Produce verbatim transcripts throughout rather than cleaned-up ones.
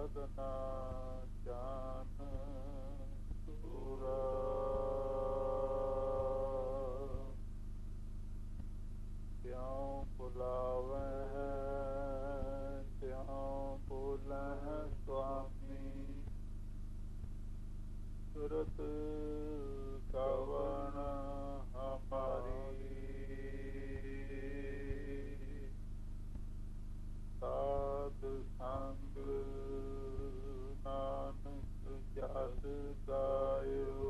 ਸਦਨਾ ਜਾਨ ਸੂਰਾ ਤਿਉ ਬੁਲਾਵੈ ਤਿਉ ਬੋਲਹਿ ਸੁਆਮੀ ਸੁਰਤ ਕਵਣ ਹਮਾਰੀ ਸਾਧ ਸੰਗ ਨਾਨਕ ਜਸ ਗਾਇਓ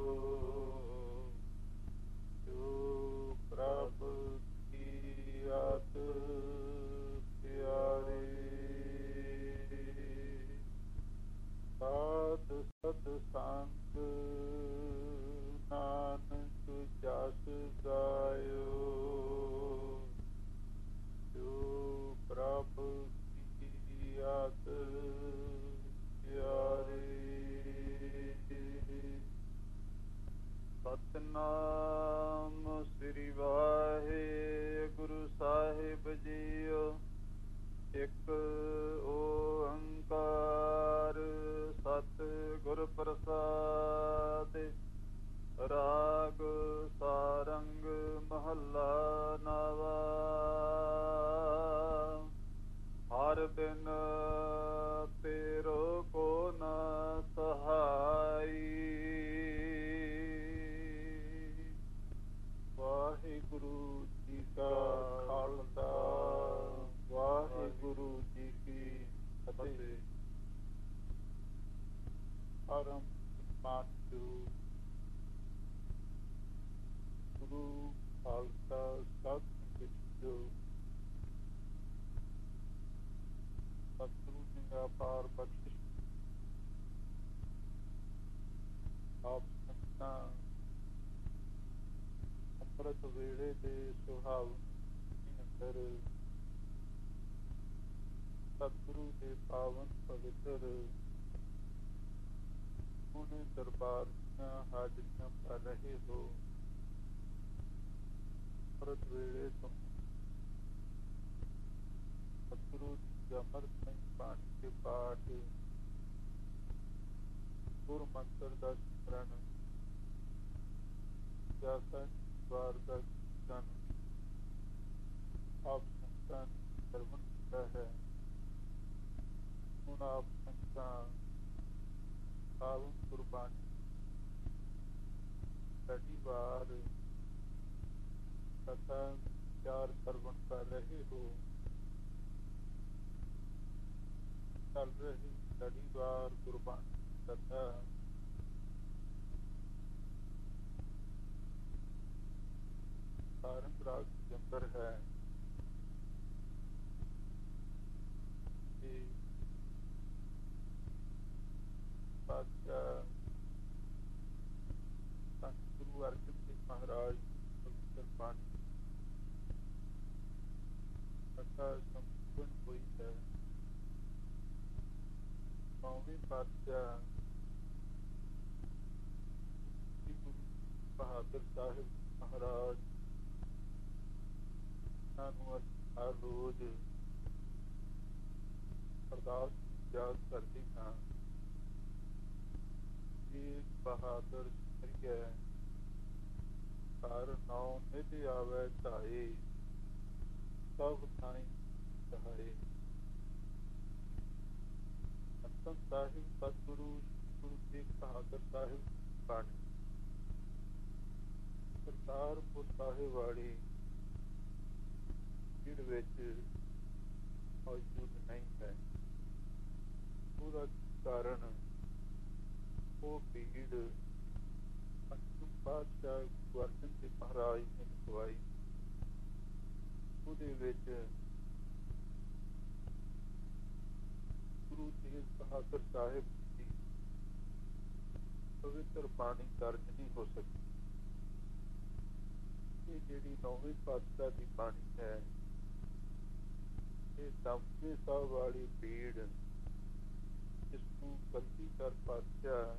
ਜੋ ਪ੍ਰਭ ਕੀ ਆਤ ਪਿਆਰੀ ਸਾਧ ਸਤ ਸੰਗ ਨਾਨਕ ਜਸ ਗਾਇਓ ਜੋ ਪ੍ਰਭ ਕੀ ਆਤ ਪਿਆਰੀ ਸਤਿਨਾਮ ਸ੍ਰੀ ਵਾਹਿਗੁਰੂ ਸਾਹਿਬ ਜੀਓ। ਇੱਕ ਓੰਕਾਰ ਸਤਿਗੁਰ ਪ੍ਰਸਾਦਿ। ਰਾਗ ਸਾਰੰਗ ਮਹੱਲਾ ਨਵਾ। ਹਰ ਬਿਨ ਤੇਰੋ ਕੋ ਨ ਸਹਾਈ। ਵਾਹਿਗੁਰੂ ਜੀ ਕਾ ਖਾਲਸਾ ਵਾਹਿਗੁਰੂ ਜੀ ਕੀ ਫਤਿਹ। ਪਰਮ ਮਾਨਯੋਗ ਗੁਰੂ ਖਾਲਸਾ ਸਤਿ ਜੋ ਸਤਿਗੁਰੂ ਜੀ ਦਾ ਅਪਾਰ ਬਖਸ਼ਿਸ਼ ਆਪ ਸੰਤਾਂ ਅੰਮ੍ਰਿਤ ਵੇਲੇ ਦੇ ਸੁਹਾਵਣ ਅੰਦਰ ਸਤਿਗੁਰੂ ਦੇ ਪਾਵਨ ਪਵਿੱਤਰ ਉਹਨੇ ਦਰਬਾਰ ਦੀਆਂ ਹਾਜ਼ਰੀਆਂ ਭਰ ਰਹੇ ਹੋ। ਅੰਮ੍ਰਿਤ ਵੇਲੇ ਤੋਂ ਸਤਿਗੁਰੂ ਜੀ ਦਾ ਅੰਮ੍ਰਿਤ ਬਾਣੀ ਦੇ ਪਾਠ ਗੁਰ ਮੰਤਰ ਦਾ ਸਿਮਰਨ ਜਾਸਨ ਵਾਰ ਦਾ ਕੀਰਤਨ ਆਪ ਸੰਤਾਂ ਨੇ ਸਰਵਣ ਕੀਤਾ ਹੈ। ਹੁਣ ਆਪ ਸੰਤਾਂ ਪਾਵਨ ਗੁਰਬਾਣੀ ਪਹਿਲੀ ਵਾਰ ਕਥਾ ਚਾਰ ਸਰਵਣ ਕਰ ਰਹੇ ਹੋ। ਚੱਲ ਰਹੀ ਪਹਿਲੀ ਵਾਰ ਗੁਰਬਾਣੀ ਕਥਾ ਸਾਰੰਗ ਰਾਗ ਦੇ ਅੰਦਰ ਹੈ। ਇਹ ਪਾਤਸ਼ਾਹ ਸੰਤ ਗੁਰੂ ਅਰਜਨ ਦੇਵ ਮਹਾਰਾਜ ਪਵਿੱਤਰ ਬਾਣੀ ਕਥਾ ਸੰਪੂਰਨ ਹੋਈ ਹੈ। ਨੌਵੇਂ ਪਾਤਸ਼ਾਹ ਸ੍ਰੀ ਗੁਰੂ ਬਹਾਦਰ ਸਾਹਿਬ ਮਹਾਰਾਜ ਨੂੰ ਹਰ ਰੋਜ਼ ਅਰਦਾਸ ਯਾਦ ਕਰਦੇ ਹਾਂ। ਤੇਗ ਬਹਾਦਰ ਕਰੀਏ ਘਰ ਨੌ ਨਿਧ ਆਵੈ ਧਾਏ ਸਭ ਥਾਈਂ ਸਹਾਏ। ਅੰਤਮ ਸਾਹਿਬ ਸਤਿਗੁਰੂ ਗੁਰੂ ਤੇਗ ਬਹਾਦਰ ਸਾਹਿਬ ਬਾਣੀ ਕਰਤਾਰਪੁਰ ਸਾਹਿਬ ਵਾਲੀ ਭੀੜ ਵਿੱਚ ਮੌਜੂਦ ਨਹੀਂ ਹੈ। ਉਹਦਾ ਕਾਰਨ ਉਹ ਭੀੜ ਪੰਚਮ ਪਾਤਸ਼ਾਹ ਗੁਰੂ ਅਰਜਨ ਦੇਵ ਮਹਾਰਾਜ ਨੇ ਲਿਖਵਾਈ। ਉਹਦੇ ਵਿੱਚ ਗੁਰੂ ਤੇਗ ਬਹਾਦਰ ਸਾਹਿਬ ਦੀ ਪਵਿੱਤਰ ਬਾਣੀ ਦਰਜ ਨਹੀਂ ਹੋ ਸਕਦੀ। ਇਹ ਜਿਹੜੀ ਨੌਵੇਂ ਪਾਤਸ਼ਾਹ ਦੀ ਬਾਣੀ ਹੈ, ਇਹ ਦਮਕੇ ਸਾਹਿਬ ਵਾਲੀ ਭੀੜ ਜਿਸਨੂੰ ਕਲਗੀਧਰ ਪਾਤਸ਼ਾਹ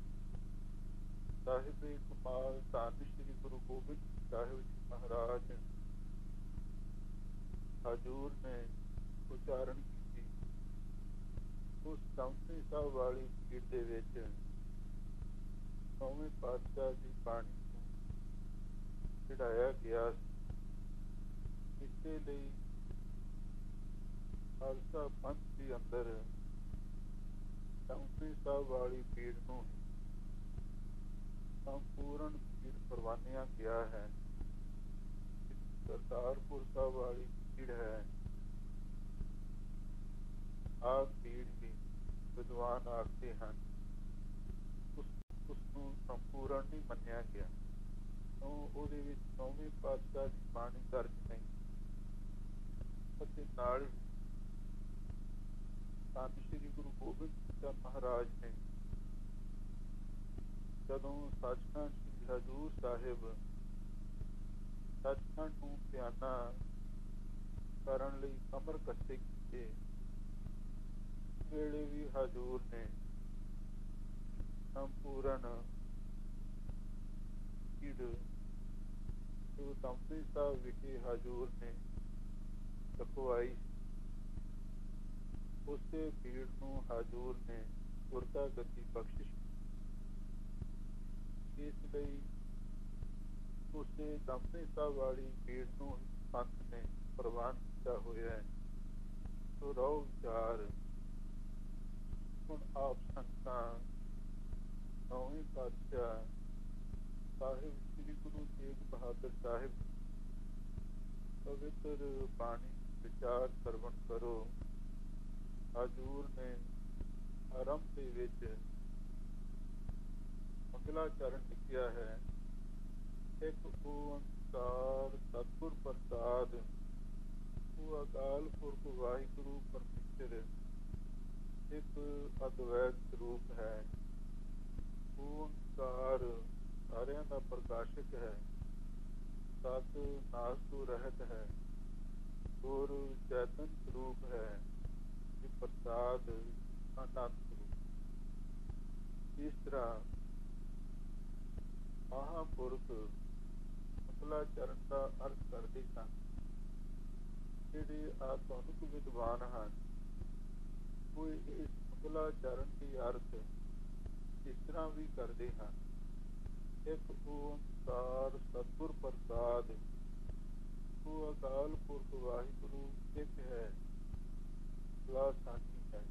ਸਾਹਿਬ ਕਮਾਲ ਧੰਨ ਸ਼੍ਰੀ ਗੁਰੂ ਗੋਬਿੰਦ ਸਾਹਿਬ ਜੀ ਮਹਾਰਾਜ ਹਜ਼ੂਰ ਨੇ ਉਚਾਰਨ ਕੀਤੀ। ਉਸ ਚੌਂਤੀ ਸਾਹਿਬ ਵਾਲੀ ਭੀੜ ਦੇ ਵਿੱਚ ਨੌਵੇਂ ਪਾਤਸ਼ਾਹ ਦੀ ਬਾਣੀ ਨੂੰ ਚੜਾਇਆ ਗਿਆ ਸੀ। ਇਸੇ ਲਈ ਖਾਲਸਾ ਪੰਥ ਦੇ ਅੰਦਰ ਚੌਂਤੀ ਸਾਹਿਬ ਵਾਲੀ ਭੀੜ ਨੂੰ ਸੰਪੂਰਨ ਭੀੜ ਪ੍ਰਵਾਨਿਆ ਗਿਆ ਹੈ। ਕਰਤਾਰਪੁਰ ਸਾਹਿਬ ਵਾਲੀ ਭੀੜ ਹੈ, ਆਹ ਭੀੜ ਵੀ ਵਿਦਵਾਨ ਆਖਦੇ ਹਨ ਉਸ ਉਸਨੂੰ ਸੰਪੂਰਨ ਨਹੀਂ ਮੰਨਿਆ ਗਿਆ, ਕਿਉਂ ਉਹਦੇ ਵਿੱਚ ਨੌਵੇਂ ਪਾਤਸ਼ਾਹ ਦੀ ਬਾਣੀ ਦਰਜ ਨਹੀਂ। ਅਤੇ ਨਾਲ ਹੀ ਧੰਨ ਸ਼੍ਰੀ ਗੁਰੂ ਗੋਬਿੰਦ ਸਿੰਘ ਮਹਾਰਾਜ ਨੇ ਜਦੋਂ ਸੱਚਖੰਡ ਸ੍ਰੀ ਹਜ਼ੂਰ ਸਾਹਿਬ ਸੱਚਖੰਡ ਨੂੰ ਬਿਆਨਾ ਕਰਨ ਲਈ ਕਮਰ ਕੱਸੇ ਕੀਤੇ, ਵੇਲੇ ਵੀ ਹਜ਼ੂਰ ਨੇ ਸੰਪੂਰਨ ਭੀੜ ਜੋ ਦਮਦਮੀ ਸਾਹਿਬ ਵਿਖੇ ਹਜ਼ੂਰ ਨੇ ਰਖਵਾਈ, ਉਸੇ ਭੀੜ ਨੂੰ ਹਜ਼ੂਰ ਨੇ ਗੁਰਤਾ ਗੱਦੀ ਬਖਸ਼ਿਸ਼। ਇਸ ਲਈ ਉਸੇ ਦਮਦਮੀ ਸਾਹਿਬ ਵਾਲੀ ਭੀੜ ਨੂੰ ਪੰਥ ਨੇ ਪ੍ਰਵਾਨ ਕੀਤਾ ਹੋਇਆ ਹੈ। ਸੋ ਰਹੋ ਵਿਚਾਰ, ਹੁਣ ਆਪ ਸੰਗਤਾਂ ਨੌਵੇਂ ਪਾਤਸ਼ਾਹ ਸਾਹਿਬ ਸ੍ਰੀ ਗੁਰੂ ਤੇਗ ਬਹਾਦਰ ਸਾਹਿਬ ਪਵਿੱਤਰ ਬਾਣੀ ਵਿਚਾਰ ਸਰਵਣ ਕਰੋ। ਹਜ਼ੂਰ ਨੇ ਆਰੰਭ ਦੇ ਵਿੱਚ ਮੰਗਲਾ ਚਰਨ ਲਿਖਿਆ ਹੈ, ਇੱਕ ਓੰਕਾਰ ਸਤਿਗੁਰ ਪ੍ਰਸਾਦ, ਉਹ ਅਕਾਲ ਪੁਰਖ ਵਾਹਿਗੁਰੂ ਪਰਮੇਸ਼ਰ ਇੱਕ ਅਦਵੈਤ ਸਰੂਪ ਹੈ। ਓੰਕਾਰ ਸਾਰਿਆਂ ਦਾ ਪ੍ਰਕਾਸ਼ਕ ਹੈ, ਸਤ ਨਾਸ ਤੋਂ ਰਹਿਤ ਹੈ, ਗੁਰ ਚੈਤਨ ਸਰੂਪ ਹੈ, ਤੇ ਪ੍ਰਸਾਦ ਆਨੰਦ ਸਰੂਪ। ਇਸ ਤਰ੍ਹਾਂ ਮਹਾਂਪੁਰਖ ਮੰਗਲਾ ਚਰਨ ਦਾ ਅਰਥ ਕਰਦੇ ਸਨ। ਜਿਹੜੇ ਆਧੁਨਿਕ ਵਿਦਵਾਨ ਹਨ ਉਹ ਇਸ ਮੰਗਲਾ ਚਰਨ ਦੀ ਅਰਥ ਇਸ ਤਰ੍ਹਾਂ ਵੀ ਕਰਦੇ ਹਨ, ਇੱਕ ਓੰਕਾਰ ਸਤਿਗੁਰ ਪ੍ਰਸਾਦ, ਉਹ ਅਕਾਲ ਪੁਰਖ ਵਾਹਿਗੁਰੂ ਇੱਕ ਹੈ, ਸਲਾਹ ਸਾਂਝੀ ਹੈ।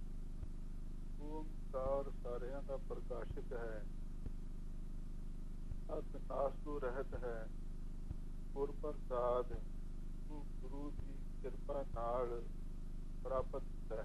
ਓੰਕਾਰ ਸਾਰਿਆਂ ਦਾ ਪ੍ਰਕਾਸ਼ਕ ਹੈ, ਸਤ ਨਾਸ ਤੋਂ ਰਹਿਤ ਹੈ, ਗੁਰ ਪ੍ਰਸਾਦ ਨੂੰ ਗੁਰੂ ਦੀ ਕਿਰਪਾ ਨਾਲ ਪ੍ਰਾਪਤ ਹੁੰਦਾ ਹੈ।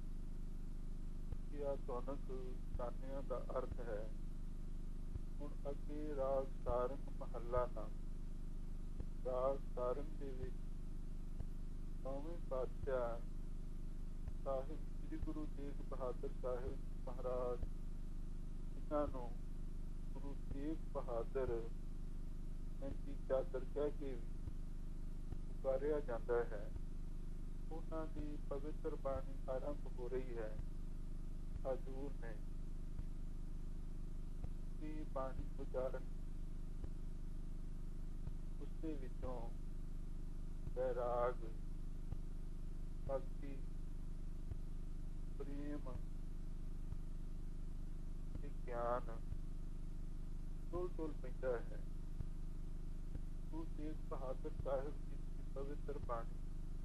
ਇਹ ਆਧੁਨਿਕ ਸਾਨਿਆਂ ਦਾ ਅਰਥ ਹੈ। ਹੁਣ ਅੱਗੇ ਰਾਗ ਸਾਰੰਗ ਮਹੱਲਾ ਨਾਮ। ਰਾਗ ਸਾਰੰਗ ਦੇ ਵਿੱਚ ਨੌਵੇਂ ਪਾਤਸ਼ਾਹ ਸਾਹਿਬ ਸ੍ਰੀ ਗੁਰੂ ਤੇਗ ਬਹਾਦਰ ਸਾਹਿਬ ਮਹਾਰਾਜ, ਇਹਨਾਂ ਨੂੰ ਗੁਰੂ ਤੇਗ ਬਹਾਦਰ ਦੀ ਚਾਦਰ ਕਹਿ ਕੇ ਪੁਕਾਰਿਆ ਜਾਂਦਾ ਹੈ। ਉਹਨਾਂ ਦੀ ਪਵਿੱਤਰ ਬਾਣੀ ਆਰੰਭ ਹੋ ਰਹੀ ਹੈ। ਹਜ਼ੂਰ ਨੇ ਦੀ ਬਾਣੀ ਉਚਾਰਨ, ਉਸਦੇ ਵਿੱਚੋਂ ਵੈਰਾਗ, ਭਗਤੀ, ਪ੍ਰੇਮ ਤੇ ਗਿਆਨ ਟੁਲ ਟੁਲ ਪੈਂਦਾ ਹੈ। ਗੁਰੂ ਤੇਗ ਬਹਾਦਰ ਸਾਹਿਬ ਜੀ ਦੀ ਪਵਿੱਤਰ ਬਾਣੀ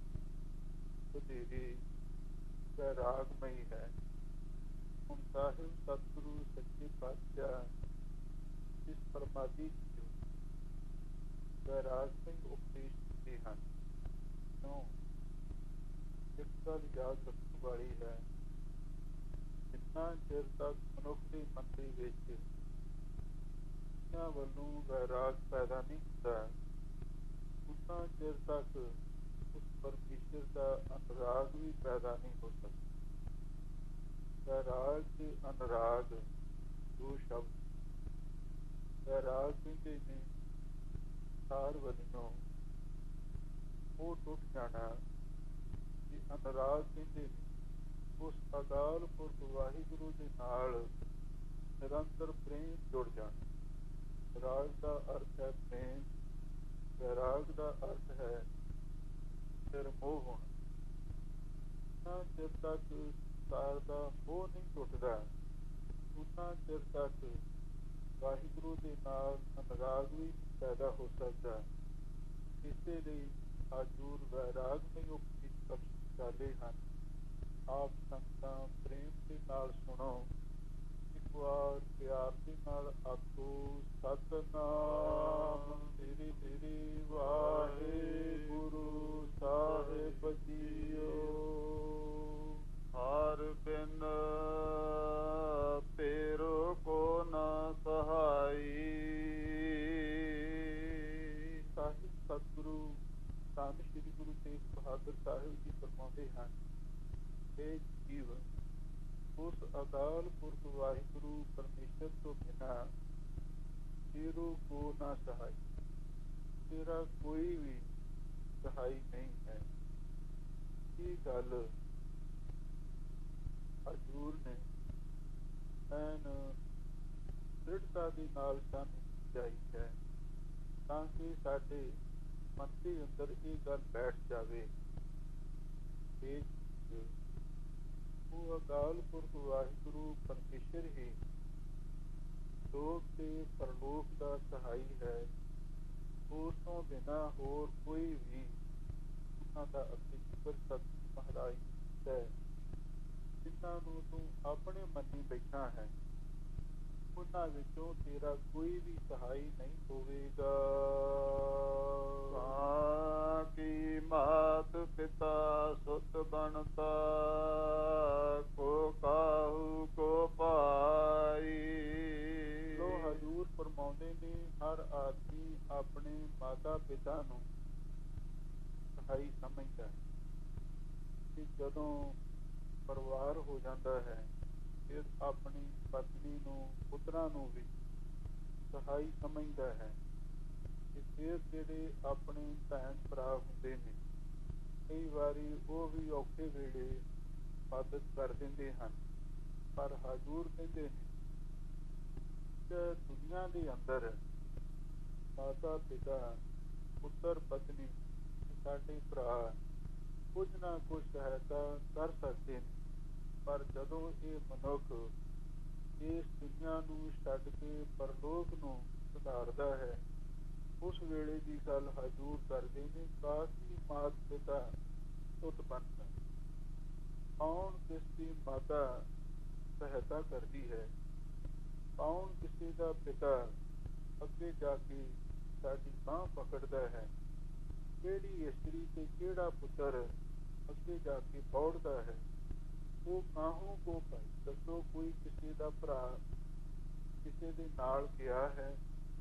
ਵਧੇਰੇ ਵੈਰਾਗਮਈ ਹੈ। ਹੁਣ ਸਾਹਿਬ ਸਤਿਗੁਰੂ ਸੱਚੇ ਪਾਤਸ਼ਾਹ ਇਸ ਪਰਮਾਦੀ ਜੀ ਵੈਰਾਗਮਈ ਉਪਦੇਸ਼ ਦਿੱਤੇ ਹਨ। ਕਿਉਂ? ਇੱਕ ਗੱਲ ਯਾਦ ਰੱਖਣ ਵਾਲੀ ਹੈ, ਜਿੰਨਾ ਚਿਰ ਤੱਕ ਮਨੁੱਖ ਦੇ ਮਨ ਦੇ ਵਿੱਚ ਇਹਨਾਂ ਵੱਲੋਂ ਵੈਰਾਗ ਪੈਦਾ ਨਹੀਂ ਹੁੰਦਾ, ਉਨਾ ਚਿਰ ਤੱਕ ਉਸ ਪਰਮੇਸ਼ਰ ਦਾ ਅਨੁਰਾਗ ਵੀ ਪੈਦਾ ਨਹੀਂ ਹੋ ਸਕਦਾ। ਵੈਰਾਗ ਤੇ ਅਨੁਰਾਗ ਦੋ ਸ਼ਬਦ। ਵੈਰਾਗ ਕਹਿੰਦੇ ਨੇ ਸਾਰ ਵੱਲੋਂ ਉਹ ਟੁੱਟ ਜਾਣਾ, ਤੇ ਅਨੁਰਾਗ ਕਹਿੰਦੇ ਨੇ ਉਸ ਅਕਾਲ ਪੁਰਖ ਵਾਹਿਗੁਰੂ ਦੇ ਨਾਲ ਨਿਰੰਤਰ ਪ੍ਰੇਮ ਜੁੜ ਜਾਣਾ। ਰਾਗ ਦਾ ਅਰਥ ਹੈ ਪ੍ਰੇਮ, ਵੈਰਾਗ ਦਾ ਅਰਥ ਹੈ ਨਿਰਮੋਹ ਹੋਣਾ। ਚਿਰ ਤੱਕ ਸੰਸਾਰ ਦਾ ਮੋਹ ਨਹੀਂ ਟੁੱਟਦਾ, ਉਨਾ ਚਿਰ ਤੱਕ ਵਾਹਿਗੁਰੂ ਦੇ ਨਾਲ ਅਨੁਰਾਗ ਵੀ ਪੈਦਾ ਹੋ ਸਕਦਾ। ਇਸੇ ਲਈ ਹਜ਼ੂਰ ਵੈਰਾਗ ਨਹੀਂ ਉਪਦੇਸ਼ ਬਖਸ਼ੇ ਹਨ। ਆਪ ਸੰਗਤਾਂ ਪ੍ਰੇਮ ਦੇ ਨਾਲ ਸੁਣੋ, ਇੱਕ ਵਾਰ ਪਿਆਰ ਦੇ ਨਾਲ ਆਖੋ, ਸਤਿਨਾਮ ਸ੍ਰੀ ਸ੍ਰੀ ਵਾਹਿਗੁਰੂ ਸਾਹਿਬ ਜੀਓ। ਹਰਿ ਬਿਨ ਤੇਰੋ ਕੋ ਨ ਸਹਾਈ। ਸਾਹਿਬ ਸਤਿਗੁਰੂ ਧੰਨ ਸ੍ਰੀ ਗੁਰੂ ਤੇਗ ਬਹਾਦਰ ਸਾਹਿਬ ਜੀ ਫਰਮਾਉਂਦੇ ਹਨ, ਇਹ ਜੀਵ ਉਸ ਅਕਾਲ ਪੁਰਖ ਵਾਹਿਗੁਰੂ ਪਰਮੇਸ਼ਰ ਤੋਂ ਬਿਨਾਂ ਤੇਰੋ ਕੋ ਨਾ ਸਹਾਈ, ਤੇਰਾ ਕੋਈ ਵੀ ਸਹਾਈ ਨਹੀਂ ਹੈ। ਇਹ ਗੱਲ ਹਜ਼ੂਰ ਨੇ ਐਨ ਦ੍ਰਿੜਤਾ ਦੇ ਨਾਲ ਸਾਨੂੰ ਸਮਝਾਈ ਹੈ, ਤਾਂ ਕਿ ਸਾਡੇ ਮਨ ਦੇ ਅੰਦਰ ਇਹ ਗੱਲ ਬੈਠ ਜਾਵੇ ਕਿ ਉਹ ਅਕਾਲ ਪੁਰਖ ਵਾਹਿਗੁਰੂ ਪਰਮੇਸ਼ਰ ਹੀ ਲੋਕ ਤੇ ਪਰਲੋਕ ਦਾ ਸਹਾਈ ਹੈ। ਉਸ ਤੋਂ ਬਿਨਾਂ ਹੋਰ ਕੋਈ ਵੀ ਉਹਨਾਂ ਦਾ ਅੱਗੇ ਜ਼ਿਕਰ ਸਤਿਗੁਰੂ ਮਹਾਰਾਜ ਹੈ, ਜਿਨ੍ਹਾਂ ਨੂੰ ਤੂੰ ਆਪਣੇ ਮੰਨੀ ਬੈਠਾ ਹੈ, ਉਹਨਾਂ ਵਿੱਚੋਂ ਤੇਰਾ ਕੋਈ ਵੀ ਸਹਾਈ ਨਹੀਂ ਹੋਵੇਗਾ। ਕੀ ਮਾਤ ਪਿਤਾ ਸੁਤ ਬਣਤਾ, ਕੋ ਕਾਹੂ ਕੋ ਪਾਈ। ਲੋ ਹਜ਼ੂਰ ਫਰਮਾਉਂਦੇ ਨੇ, ਹਰ ਆਦਮੀ ਆਪਣੇ ਮਾਤਾ ਪਿਤਾ ਨੂੰ ਸਹਾਈ ਸਮਝਦਾ ਹੈ ਕਿ ਜਦੋਂ ਪਰਿਵਾਰ ਹੋ ਜਾਂਦਾ ਹੈ, ਫਿਰ ਆਪਣੀ ਪਤਨੀ ਨੂੰ, ਪੁੱਤਰਾਂ ਨੂੰ ਵੀ ਸਹਾਈ ਸਮਝਦਾ ਹੈ। ਕਿ ਫਿਰ ਜਿਹੜੇ ਆਪਣੇ ਭੈਣ ਭਰਾ ਹੁੰਦੇ ਨੇ, ਕਈ ਵਾਰੀ ਉਹ ਵੀ ਔਖੇ ਵੇਲੇ ਮਦਦ ਕਰ ਦਿੰਦੇ ਹਨ। ਪਰ ਹਜ਼ੂਰ ਕਹਿੰਦੇ ਨੇ ਕਿ ਦੁਨੀਆ ਦੇ ਅੰਦਰ ਮਾਤਾ ਪਿਤਾ, ਪੁੱਤਰ ਪਤਨੀ, ਸਾਡੇ ਭਰਾ ਕੁਝ ਨਾ ਕੁਝ ਸਹਾਇਤਾ ਕਰ ਸਕਦੇ ਨੇ, ਪਰ ਜਦੋਂ ਇਹ ਮਨੁੱਖ ਇਸ ਦੁਨੀਆ ਨੂੰ ਛੱਡ ਕੇ ਪਰਲੋਕ ਨੂੰ ਸੁਧਾਰਦਾ ਹੈ, ਉਸ ਵੇਲੇ ਦੀ ਗੱਲ ਹਜ਼ੂਰ ਕਰਦੇ ਨੇ। ਕਾਸੀ ਮਾਤ ਪਿਤਾ ਸੁਤ ਬਣਦਾ, ਕੌਣ ਕਿਸ ਦੀ ਮਾਤਾ ਸਹਾਇਤਾ ਕਰਦੀ ਹੈ, ਕੌਣ ਕਿਸੇ ਦਾ ਪਿਤਾ ਅੱਗੇ ਜਾ ਕੇ ਸਾਡੀ ਬਾਂਹ ਪਕੜਦਾ ਹੈ, ਕਿਹੜੀ ਇਸਤਰੀ ਤੇ ਕਿਹੜਾ ਪੁੱਤਰ ਅੱਗੇ ਜਾ ਕੇ ਦੌੜਦਾ ਹੈ। ਉਹ ਕਾਹੋਂ ਕੋ ਭਾਈ ਦੱਸੋ, ਕੋਈ ਕਿਸੇ ਦਾ ਭਰਾ ਕਿਸੇ ਦੇ ਨਾਲ ਗਿਆ ਹੈ।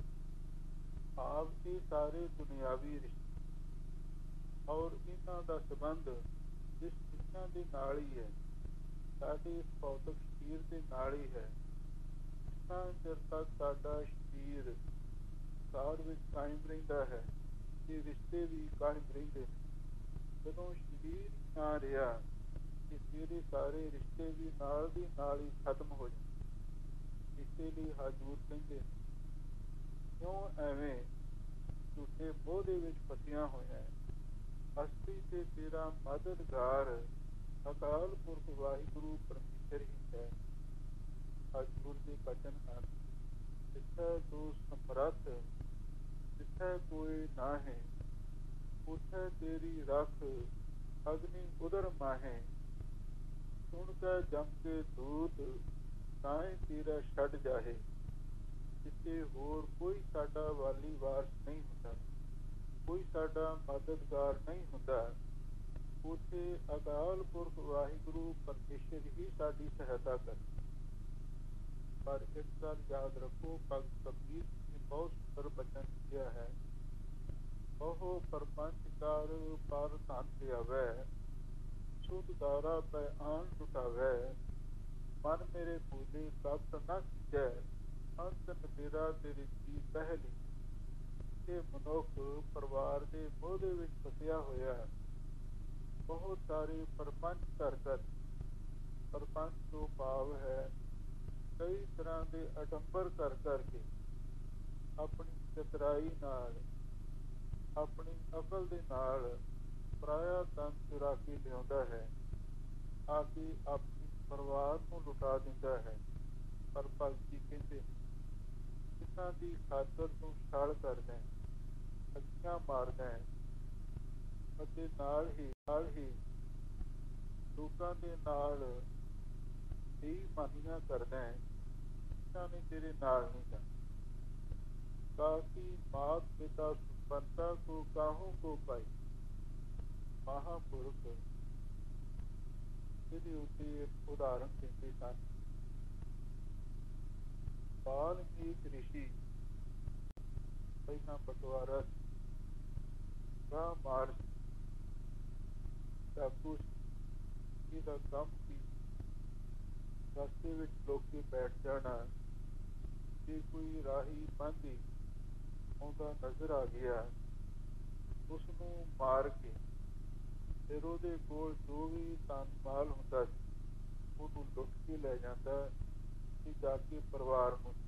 ਆਪ ਇਹ ਸਾਰੇ ਦੁਨਿਆਵੀ ਰਿਸ਼ਤੇ ਔਰ ਇਹਨਾਂ ਦਾ ਸੰਬੰਧ ਇਸ ਦੁਨੀਆ ਦੇ ਨਾਲ ਹੀ ਹੈ, ਸਾਡੇ ਇਸ ਭੌਤਿਕ ਸਰੀਰ ਦੇ ਨਾਲ ਹੀ ਹੈ। ਜਿੰਨਾ ਚਿਰ ਤੱਕ ਸਾਡਾ ਸਰੀਰ ਸਾਰ ਵਿੱਚ ਕਾਇਮ ਰਹਿੰਦਾ ਹੈ, ਇਹ ਰਿਸ਼ਤੇ ਵੀ ਕਾਇਮ ਰਹਿੰਦੇ ਨੇ। ਜਦੋਂ ਸਰੀਰ ਨਾ ਰਿਹਾ ਕਿ ਤੇਰੇ ਸਾਰੇ ਰਿਸ਼ਤੇ ਵੀ ਨਾਲ ਦੀ ਨਾਲ ਹੀ ਖਤਮ ਹੋ ਜਾਂਦੇ। ਇਸੇ ਲਈ ਹਜ਼ੂਰ ਕਹਿੰਦੇ ਕਿਉਂ ਐਵੇਂ ਝੂਠੇ ਮੋਹ ਦੇ ਵਿੱਚ ਫਸੀਆਂ ਹੋਇਆ ਹੈ। ਅਸਲੀ ਤੇ ਤੇਰਾ ਮਦਦਗਾਰ ਅਕਾਲ ਪੁਰਖ ਵਾਹਿਗੁਰੂ ਪਰਮੇਸ਼ਰ ਹੀ ਹੈ। ਹਜ਼ੂਰ ਦੇ ਬਚਨ ਹਨ, ਜਿੱਥੇ ਤੂੰ ਸਮਰੱਥ, ਜਿੱਥੇ ਕੋਈ ਨਾ ਹੈ, ਉੱਥੇ ਤੇਰੀ ਰੱਖ ਅਗਨੀ ਉਦਰ ਮਾਹੇ। ਸੁਣ ਕੇ ਜਮ ਕੇ ਦੂਤ, ਤਾਂ ਹੀ ਤੇਰਾ ਛੱਡ ਜਾਹੇ। ਜਿੱਥੇ ਹੋਰ ਕੋਈ ਸਾਡਾ ਵਾਲੀ ਵਾਰਸ ਨਹੀਂ ਹੁੰਦਾ, ਕੋਈ ਸਾਡਾ ਮਦਦਗਾਰ ਨਹੀਂ ਹੁੰਦਾ, ਉੱਥੇ ਅਕਾਲ ਪੁਰਖ ਵਾਹਿਗੁਰੂ ਪਰਮੇਸ਼ਰ ਹੀ ਸਾਡੀ ਸਹਾਇਤਾ ਕਰ। ਪਰ ਇੱਕ ਗੱਲ ਯਾਦ ਰੱਖੋ, ਭਗਤ ਕਬੀਰ ਨੇ ਬਹੁਤ ਸੁੰਦਰ ਬਚਨ ਕਿਹਾ ਹੈ, ਉਹ ਪਰਪੰਚ ਕਰ ਪਰ ਧਨ ਲਿਆਵੈ, ਸੁਧ ਦਾਰਾ ਪੈ ਆਣ ਲੁਟਾਵੈ। ਮਨ ਮੇਰੇ ਭੂਲੇ ਤਖਤ ਨਾ ਖਿਚੈ, ਅੰਤ ਨਬੇਰਾ ਤੇਰੀ ਜੀ ਪਹਿਲੀ। ਇਹ ਮਨੁੱਖ ਪਰਿਵਾਰ ਦੇ ਮੋਹ ਦੇ ਵਿੱਚ ਫਸਿਆ ਹੋਇਆ, ਬਹੁਤ ਸਾਰੇ ਪਰਪੰਚ ਕਰ ਕਰ, ਪਰਪੰਚ ਤੋਂ ਭਾਵ ਹੈ ਕਈ ਤਰ੍ਹਾਂ ਦੇ ਅਡੰਬਰ ਕਰ ਕਰਕੇ, ਆਪਣੀ ਚਤਰਾਈ ਨਾਲ, ਆਪਣੀ ਅਕਲ ਦੇ ਨਾਲ ਪਰਾਇਆ ਧਨ ਚੁਰਾ ਕੇ ਲਿਆਉਂਦਾ ਹੈ, ਆ ਕੇ ਆਪਣੀ ਪਰਿਵਾਰ ਨੂੰ ਲੁਟਾ ਦਿੰਦਾ ਹੈ। ਪਰ ਭਗਤ ਜੀ ਕਹਿੰਦੇ ਜਿਨ੍ਹਾਂ ਦੀ ਖਾਤਰ ਤੂੰ ਛਲ ਕਰਦਾ ਹੈ, ਅੱਖੀਆਂ ਮਾਰਦਾ ਹੈ ਅਤੇ ਨਾਲ ਹੀ ਨਾਲ ਹੀ ਲੋਕਾਂ ਦੇ ਨਾਲ ਬੇਈਮਾਨੀਆਂ ਕਰਦਾ ਹੈ, ਇਹਨਾਂ ਨੇ ਤੇਰੇ ਨਾਲ ਨਹੀਂ ਜਾਣਾ। ਕਾਫੀ ਮਾਤ ਪਿਤਾ ਸੁਪੰਤਾ ਕੋ ਕਾਹੋਂ ਕੋ ਪਾਈ, ਮਹਾਂਪੁਰਖ ਇਹਦੇ ਉੱਤੇ ਇੱਕ ਉਦਾਹਰਨ ਦਿੰਦੇ ਸਨ। ਵਾਲਮੀਕ ਰਿਸ਼ੀ ਪਹਿਲਾਂ ਬਟਵਾਰਾ ਗਾਂ ਮਾਰ ਡਾਕੂ ਇਹਦਾ ਕੰਮ ਸੀ। ਰਸਤੇ ਵਿੱਚ ਲੋਕੀ ਬੈਠ ਜਾਣਾ, ਜੇ ਕੋਈ ਰਾਹੀ ਪਾਂਧੀ ਆਉਂਦਾ ਨਜ਼ਰ ਆ ਗਿਆ ਉਸਨੂੰ ਮਾਰ ਕੇ ਫਿਰ ਉਹਦੇ ਕੋਲ ਜੋ ਵੀ ਧਨ ਮਾਲ ਹੁੰਦਾ ਸੀ ਉਹਨੂੰ ਲੁੱਟ ਕੇ ਲੈ ਜਾਂਦਾ ਤੇ ਜਾ ਕੇ ਪਰਿਵਾਰ ਨੂੰ।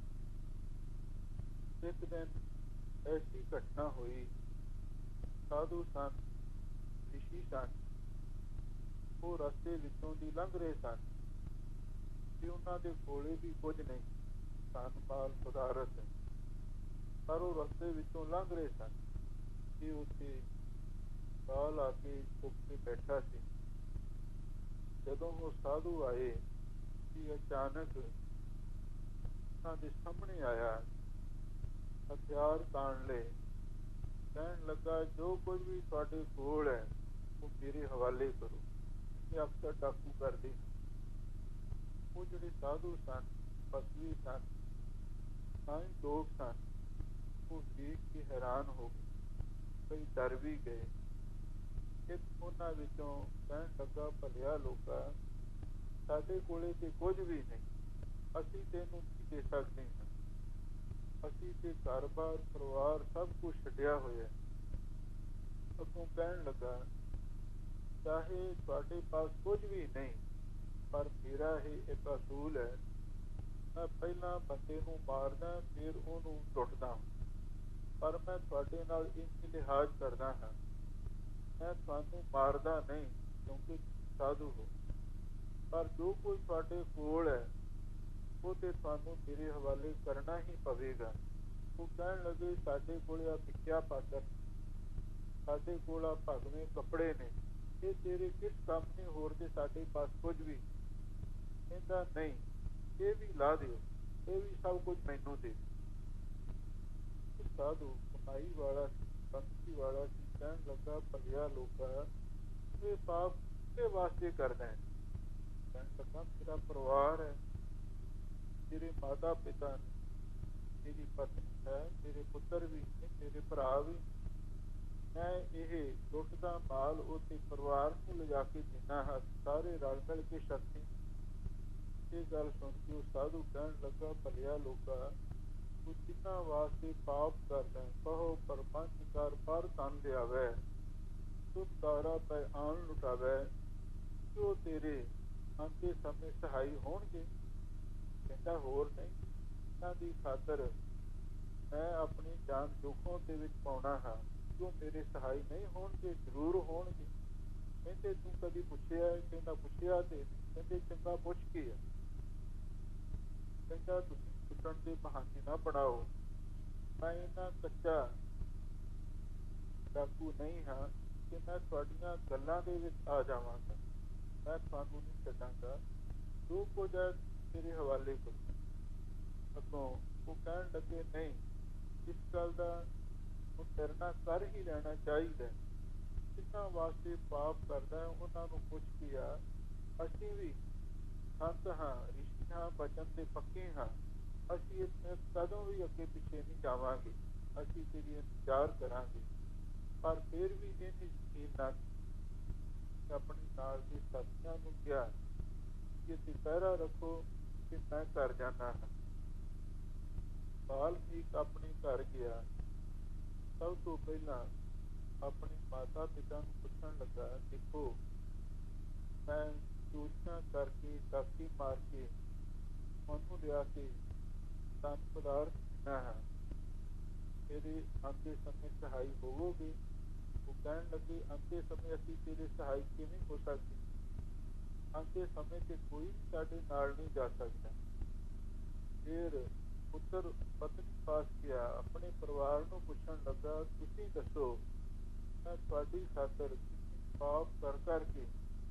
ਇੱਕ ਦਿਨ ਐਸੀ ਘਟਨਾ ਹੋਈ, ਸਾਧੂ ਸਨ, ਰਿਸ਼ੀ ਸਨ, ਉਹ ਰਸਤੇ ਵਿੱਚੋਂ ਦੀ ਲੰਘ ਰਹੇ ਸਨ ਤੇ ਉਹਨਾਂ ਦੇ ਕੋਲੇ ਵੀ ਕੁਝ ਨਹੀਂ, ਧਨ ਮਾਲ ਪਦਾਰਥ, ਪਰ ਉਹ ਰਸਤੇ ਵਿੱਚੋਂ ਲੰਘ ਰਹੇ ਸਨ ਤੇ ਉੱਥੇ ਕਾਲ ਆ ਕੇ ਚੁੱਕ ਕੇ ਬੈਠਾ ਸੀ। ਜਦੋਂ ਉਹ ਸਾਧੂ ਆਏ ਕਿ ਅਚਾਨਕ ਉਹਨਾਂ ਦੇ ਸਾਹਮਣੇ ਆਇਆ, ਹਥਿਆਰ ਤਾਣ ਲਏ, ਕਹਿਣ ਲੱਗਾ ਜੋ ਕੁਝ ਵੀ ਤੁਹਾਡੇ ਕੋਲ ਹੈ ਉਹ ਮੇਰੇ ਹਵਾਲੇ ਕਰੋ, ਇਹ ਅਕਸਰ ਡਾਕੂ ਕਰਦੇ। ਉਹ ਜਿਹੜੇ ਸਾਧੂ ਸਨ, ਬਸਵੀ ਸਨ, ਸਾਈਂ ਲੋਕ ਸਨ, ਉਹ ਦੇਖ ਕੇ ਹੈਰਾਨ ਹੋ ਗਏ, ਕਈ ਡਰ ਵੀ ਗਏ। ਇੱਕ ਉਹਨਾਂ ਵਿੱਚੋਂ ਕਹਿਣ ਲੱਗਾ ਭਲਿਆ ਲੋਕਾਂ, ਸਾਡੇ ਕੋਲੇ ਤੇ ਕੁਝ ਵੀ ਨਹੀਂ, ਅਸੀਂ ਤੈਨੂੰ ਕੀ ਦੇ ਸਕਦੇ ਹਾਂ, ਅਸੀਂ ਤੇ ਘਰ-ਬਾਰ ਪਰਿਵਾਰ ਸਭ ਕੁਛ ਛੱਡਿਆ ਹੋਇਆ। ਅੱਗੋਂ ਕਹਿਣ ਲੱਗਾ ਚਾਹੇ ਤੁਹਾਡੇ ਪਾਸ ਕੁਝ ਵੀ ਨਹੀਂ, ਪਰ ਮੇਰਾ ਇਹ ਇੱਕ ਅਸੂਲ ਹੈ, ਮੈਂ ਪਹਿਲਾਂ ਬੰਦੇ ਨੂੰ ਮਾਰਦਾ ਫਿਰ ਉਹਨੂੰ ਲੁੱਟਦਾ, ਪਰ ਮੈਂ ਤੁਹਾਡੇ ਨਾਲ ਇੰਝ ਲਿਹਾਜ਼ ਕਰਦਾ ਹਾਂ, ਮੈਂ ਤੁਹਾਨੂੰ ਮਾਰਦਾ ਨਹੀਂ ਕਿਉਂਕਿ ਸਾਧੂ ਹੋ, ਪਰ ਜੋ ਕੁਝ ਤੁਹਾਡੇ ਕੋਲ ਹੈ ਉਹ ਤੇ ਤੁਹਾਨੂੰ ਮੇਰੇ ਹਵਾਲੇ ਕਰਨਾ ਹੀ ਪਵੇਗਾ। ਉਹ ਕਹਿਣ ਲੱਗੇ ਸਾਡੇ ਕੋਲ ਆ ਭਿੱਖਿਆ ਪਾਤਰ, ਸਾਡੇ ਕੋਲ ਆ ਭਗਵੇਂ ਕੱਪੜੇ ਨੇ, ਇਹ ਤੇਰੇ ਕਿਸ ਕੰਮ ਨੇ, ਹੋਰ ਤੇ ਸਾਡੇ ਪਾਸ ਕੁਝ ਵੀ। ਕਹਿੰਦਾ ਨਹੀਂ, ਇਹ ਵੀ ਲਾ ਦਿਓ, ਇਹ ਵੀ ਸਭ ਕੁਝ ਮੈਨੂੰ ਦੇ। ਸਾਧੂ ਕਮਾਈ ਵਾਲਾ ਸੀ, ਪੰਕਤੀ ਵਾਲਾ ਸੀ, ਕਹਿਣ ਲੱਗਾ ਭਲਿਆ ਲੋਕਾਂ, ਇਹ ਪਾਪ ਕਿਹਦੇ ਵਾਸਤੇ ਕਰਦਾ ਹੈ? ਕਹਿਣ ਲੱਗਾ ਮੇਰਾ ਪਰਿਵਾਰ ਹੈ, ਮੇਰੇ ਮਾਤਾ ਪਿਤਾ ਨੇ, ਮੇਰੀ ਪਤਨੀ ਹੈ, ਮੇਰੇ ਪੁੱਤਰ ਵੀ ਨੇ, ਮੇਰੇ ਭਰਾ ਵੀ। ਮੈਂ ਇਹ ਲੁੱਟਦਾ ਮਾਲ ਉਹਦੇ ਪਰਿਵਾਰ ਨੂੰ ਲਿਜਾ ਕੇ ਦਿੰਦਾ ਹਾਂ, ਸਾਰੇ ਰਲ ਮਿਲ ਕੇ ਸ਼ਕਤੀ। ਇਹ ਗੱਲ ਸੁਣ ਕੇ ਉਹ ਸਾਧੂ ਕਹਿਣ ਲੱਗਾ ਭਲਿਆ ਲੋਕਾਂ, ਤੂੰ ਜਿਨ੍ਹਾਂ ਵਾਸਤੇ ਪਾਪ ਕਰਦਾ ਕਹੋ ਪਰਪੰਚ ਕਰ ਪਰ ਧਨ ਲਿਆਵੈ, ਤੁਧ ਤਾਰਾ ਪੈ ਆਣ ਲੁਟਾਵੈ, ਕਿ ਉਹ ਤੇਰੇ ਆਉਂਦੇ ਸਮੇਂ ਸਹਾਈ ਹੋਣਗੇ। ਕਹਿੰਦਾ ਹੋਰ ਨਹੀਂ, ਇਹਨਾਂ ਦੀ ਖਾਤਰ ਮੈਂ ਆਪਣੀ ਜਾਨ ਜੋਖਮ ਦੇ ਵਿੱਚ ਪਾਉਣਾ ਹਾਂ, ਜੋ ਮੇਰੇ ਸਹਾਈ ਨਹੀਂ ਹੋਣਗੇ ਜ਼ਰੂਰ ਹੋਣਗੇ। ਕਹਿੰਦੇ ਤੂੰ ਕਦੀ ਪੁੱਛਿਆ? ਕਹਿੰਦਾ ਪੁੱਛਿਆ ਤੇ ਕਹਿੰਦੇ ਚੰਗਾ ਪੁੱਛ ਕੇ ਆ। ਕਹਿੰਦਾ ਤੁਸੀਂ ਪੁੱਛਣ ਦੇ ਬਹਾਨੇ ਨਾ ਬਣਾਓ, ਮੈਂ ਇਹਨਾਂ ਕੱਚਾ ਡਾਕੂ ਨਹੀਂ ਹਾਂ ਕਿ ਮੈਂ ਤੁਹਾਡੀਆਂ ਗੱਲਾਂ ਦੇ ਵਿੱਚ ਆ ਜਾਵਾਂਗਾ, ਮੈਂ ਤੁਹਾਨੂੰ ਨਹੀਂ ਛੱਡਾਂਗਾ, ਜੋ ਕੁਝ ਹੈ ਤੇਰੇ ਹਵਾਲੇ ਕਰੋ। ਅੱਗੋਂ ਉਹ ਕਹਿਣ ਲੱਗੇ ਨਹੀਂ, ਇਸ ਗੱਲ ਦਾ ਉਹ ਤੇਰੇ ਨਾਲ ਕਰ ਹੀ ਲੈਣਾ ਚਾਹੀਦਾ, ਜਿਨ੍ਹਾਂ ਵਾਸਤੇ ਪਾਪ ਕਰਦਾ ਉਹਨਾਂ ਨੂੰ ਪੁੱਛ ਕੇ ਆ, ਅਸੀਂ ਵੀ ਸੰਤ ਹਾਂ, ਰਿਸ਼ੀ ਹਾਂ, ਬਚਨ ਦੇ ਪੱਕੇ ਹਾਂ, ਅਸੀਂ ਇਸ ਕਦੋਂ ਵੀ ਅੱਗੇ ਪਿੱਛੇ ਨਹੀਂ ਜਾਵਾਂਗੇ, ਅਸੀਂ ਤੇਰੀ ਇੰਤਜ਼ਾਰ ਕਰਾਂਗੇ। ਪਰ ਫਿਰ ਵੀ ਇਹਨੇ ਯਕੀਨ ਨਾ ਆਪਣੇ ਨਾਲ ਦੇ ਸਾਥੀਆਂ ਨੂੰ ਕਿਹਾ ਕਿ ਤੁਸੀਂ ਪਹਿਰਾ ਰੱਖੋ ਕਿ ਮੈਂ ਘਰ ਜਾਣਾ ਹਾਂ। ਵਾਲਮੀਕ ਆਪਣੇ ਘਰ ਗਿਆ, ਸਭ ਤੋਂ ਪਹਿਲਾਂ ਆਪਣੇ ਮਾਤਾ ਪਿਤਾ ਨੂੰ ਪੁੱਛਣ ਲੱਗਾ, ਦੇਖੋ ਮੈਂ ਚੋਰੀਆਂ ਕਰਕੇ ਡਾਕੀ ਮਾਰ ਕੇ ਉਹਨੂੰ ਲਿਆ ਕੇ ਧਨ ਪਦਾਰਥ ਦਿੰਦਾ ਹਾਂ, ਤੇਰੇ ਆਉਂਦੇ ਸਮੇਂ ਸਹਾਈ ਹੋਵੋਗੇ? ਉਹ ਕਹਿਣ ਲੱਗੇ ਆਉਂਦੇ ਸਮੇਂ ਅਸੀਂ ਤੇਰੇ ਸਹਾਈ ਕਿਵੇਂ ਹੋ ਸਕਦੇ, ਆਉਂਦੇ ਸਮੇਂ ਤੇ ਕੋਈ ਵੀ ਸਾਡੇ ਨਾਲ ਨਹੀਂ ਜਾ ਸਕਦਾ। ਫਿਰ ਪੁੱਤਰ ਪਤਨੀ ਪਾਸ ਗਿਆ, ਆਪਣੇ ਪਰਿਵਾਰ ਨੂੰ ਪੁੱਛਣ ਲੱਗਾ, ਤੁਸੀਂ ਦੱਸੋ ਮੈਂ ਤੁਹਾਡੀ ਖਾਤਰ ਪਾਪ ਕਰ ਕਰਕੇ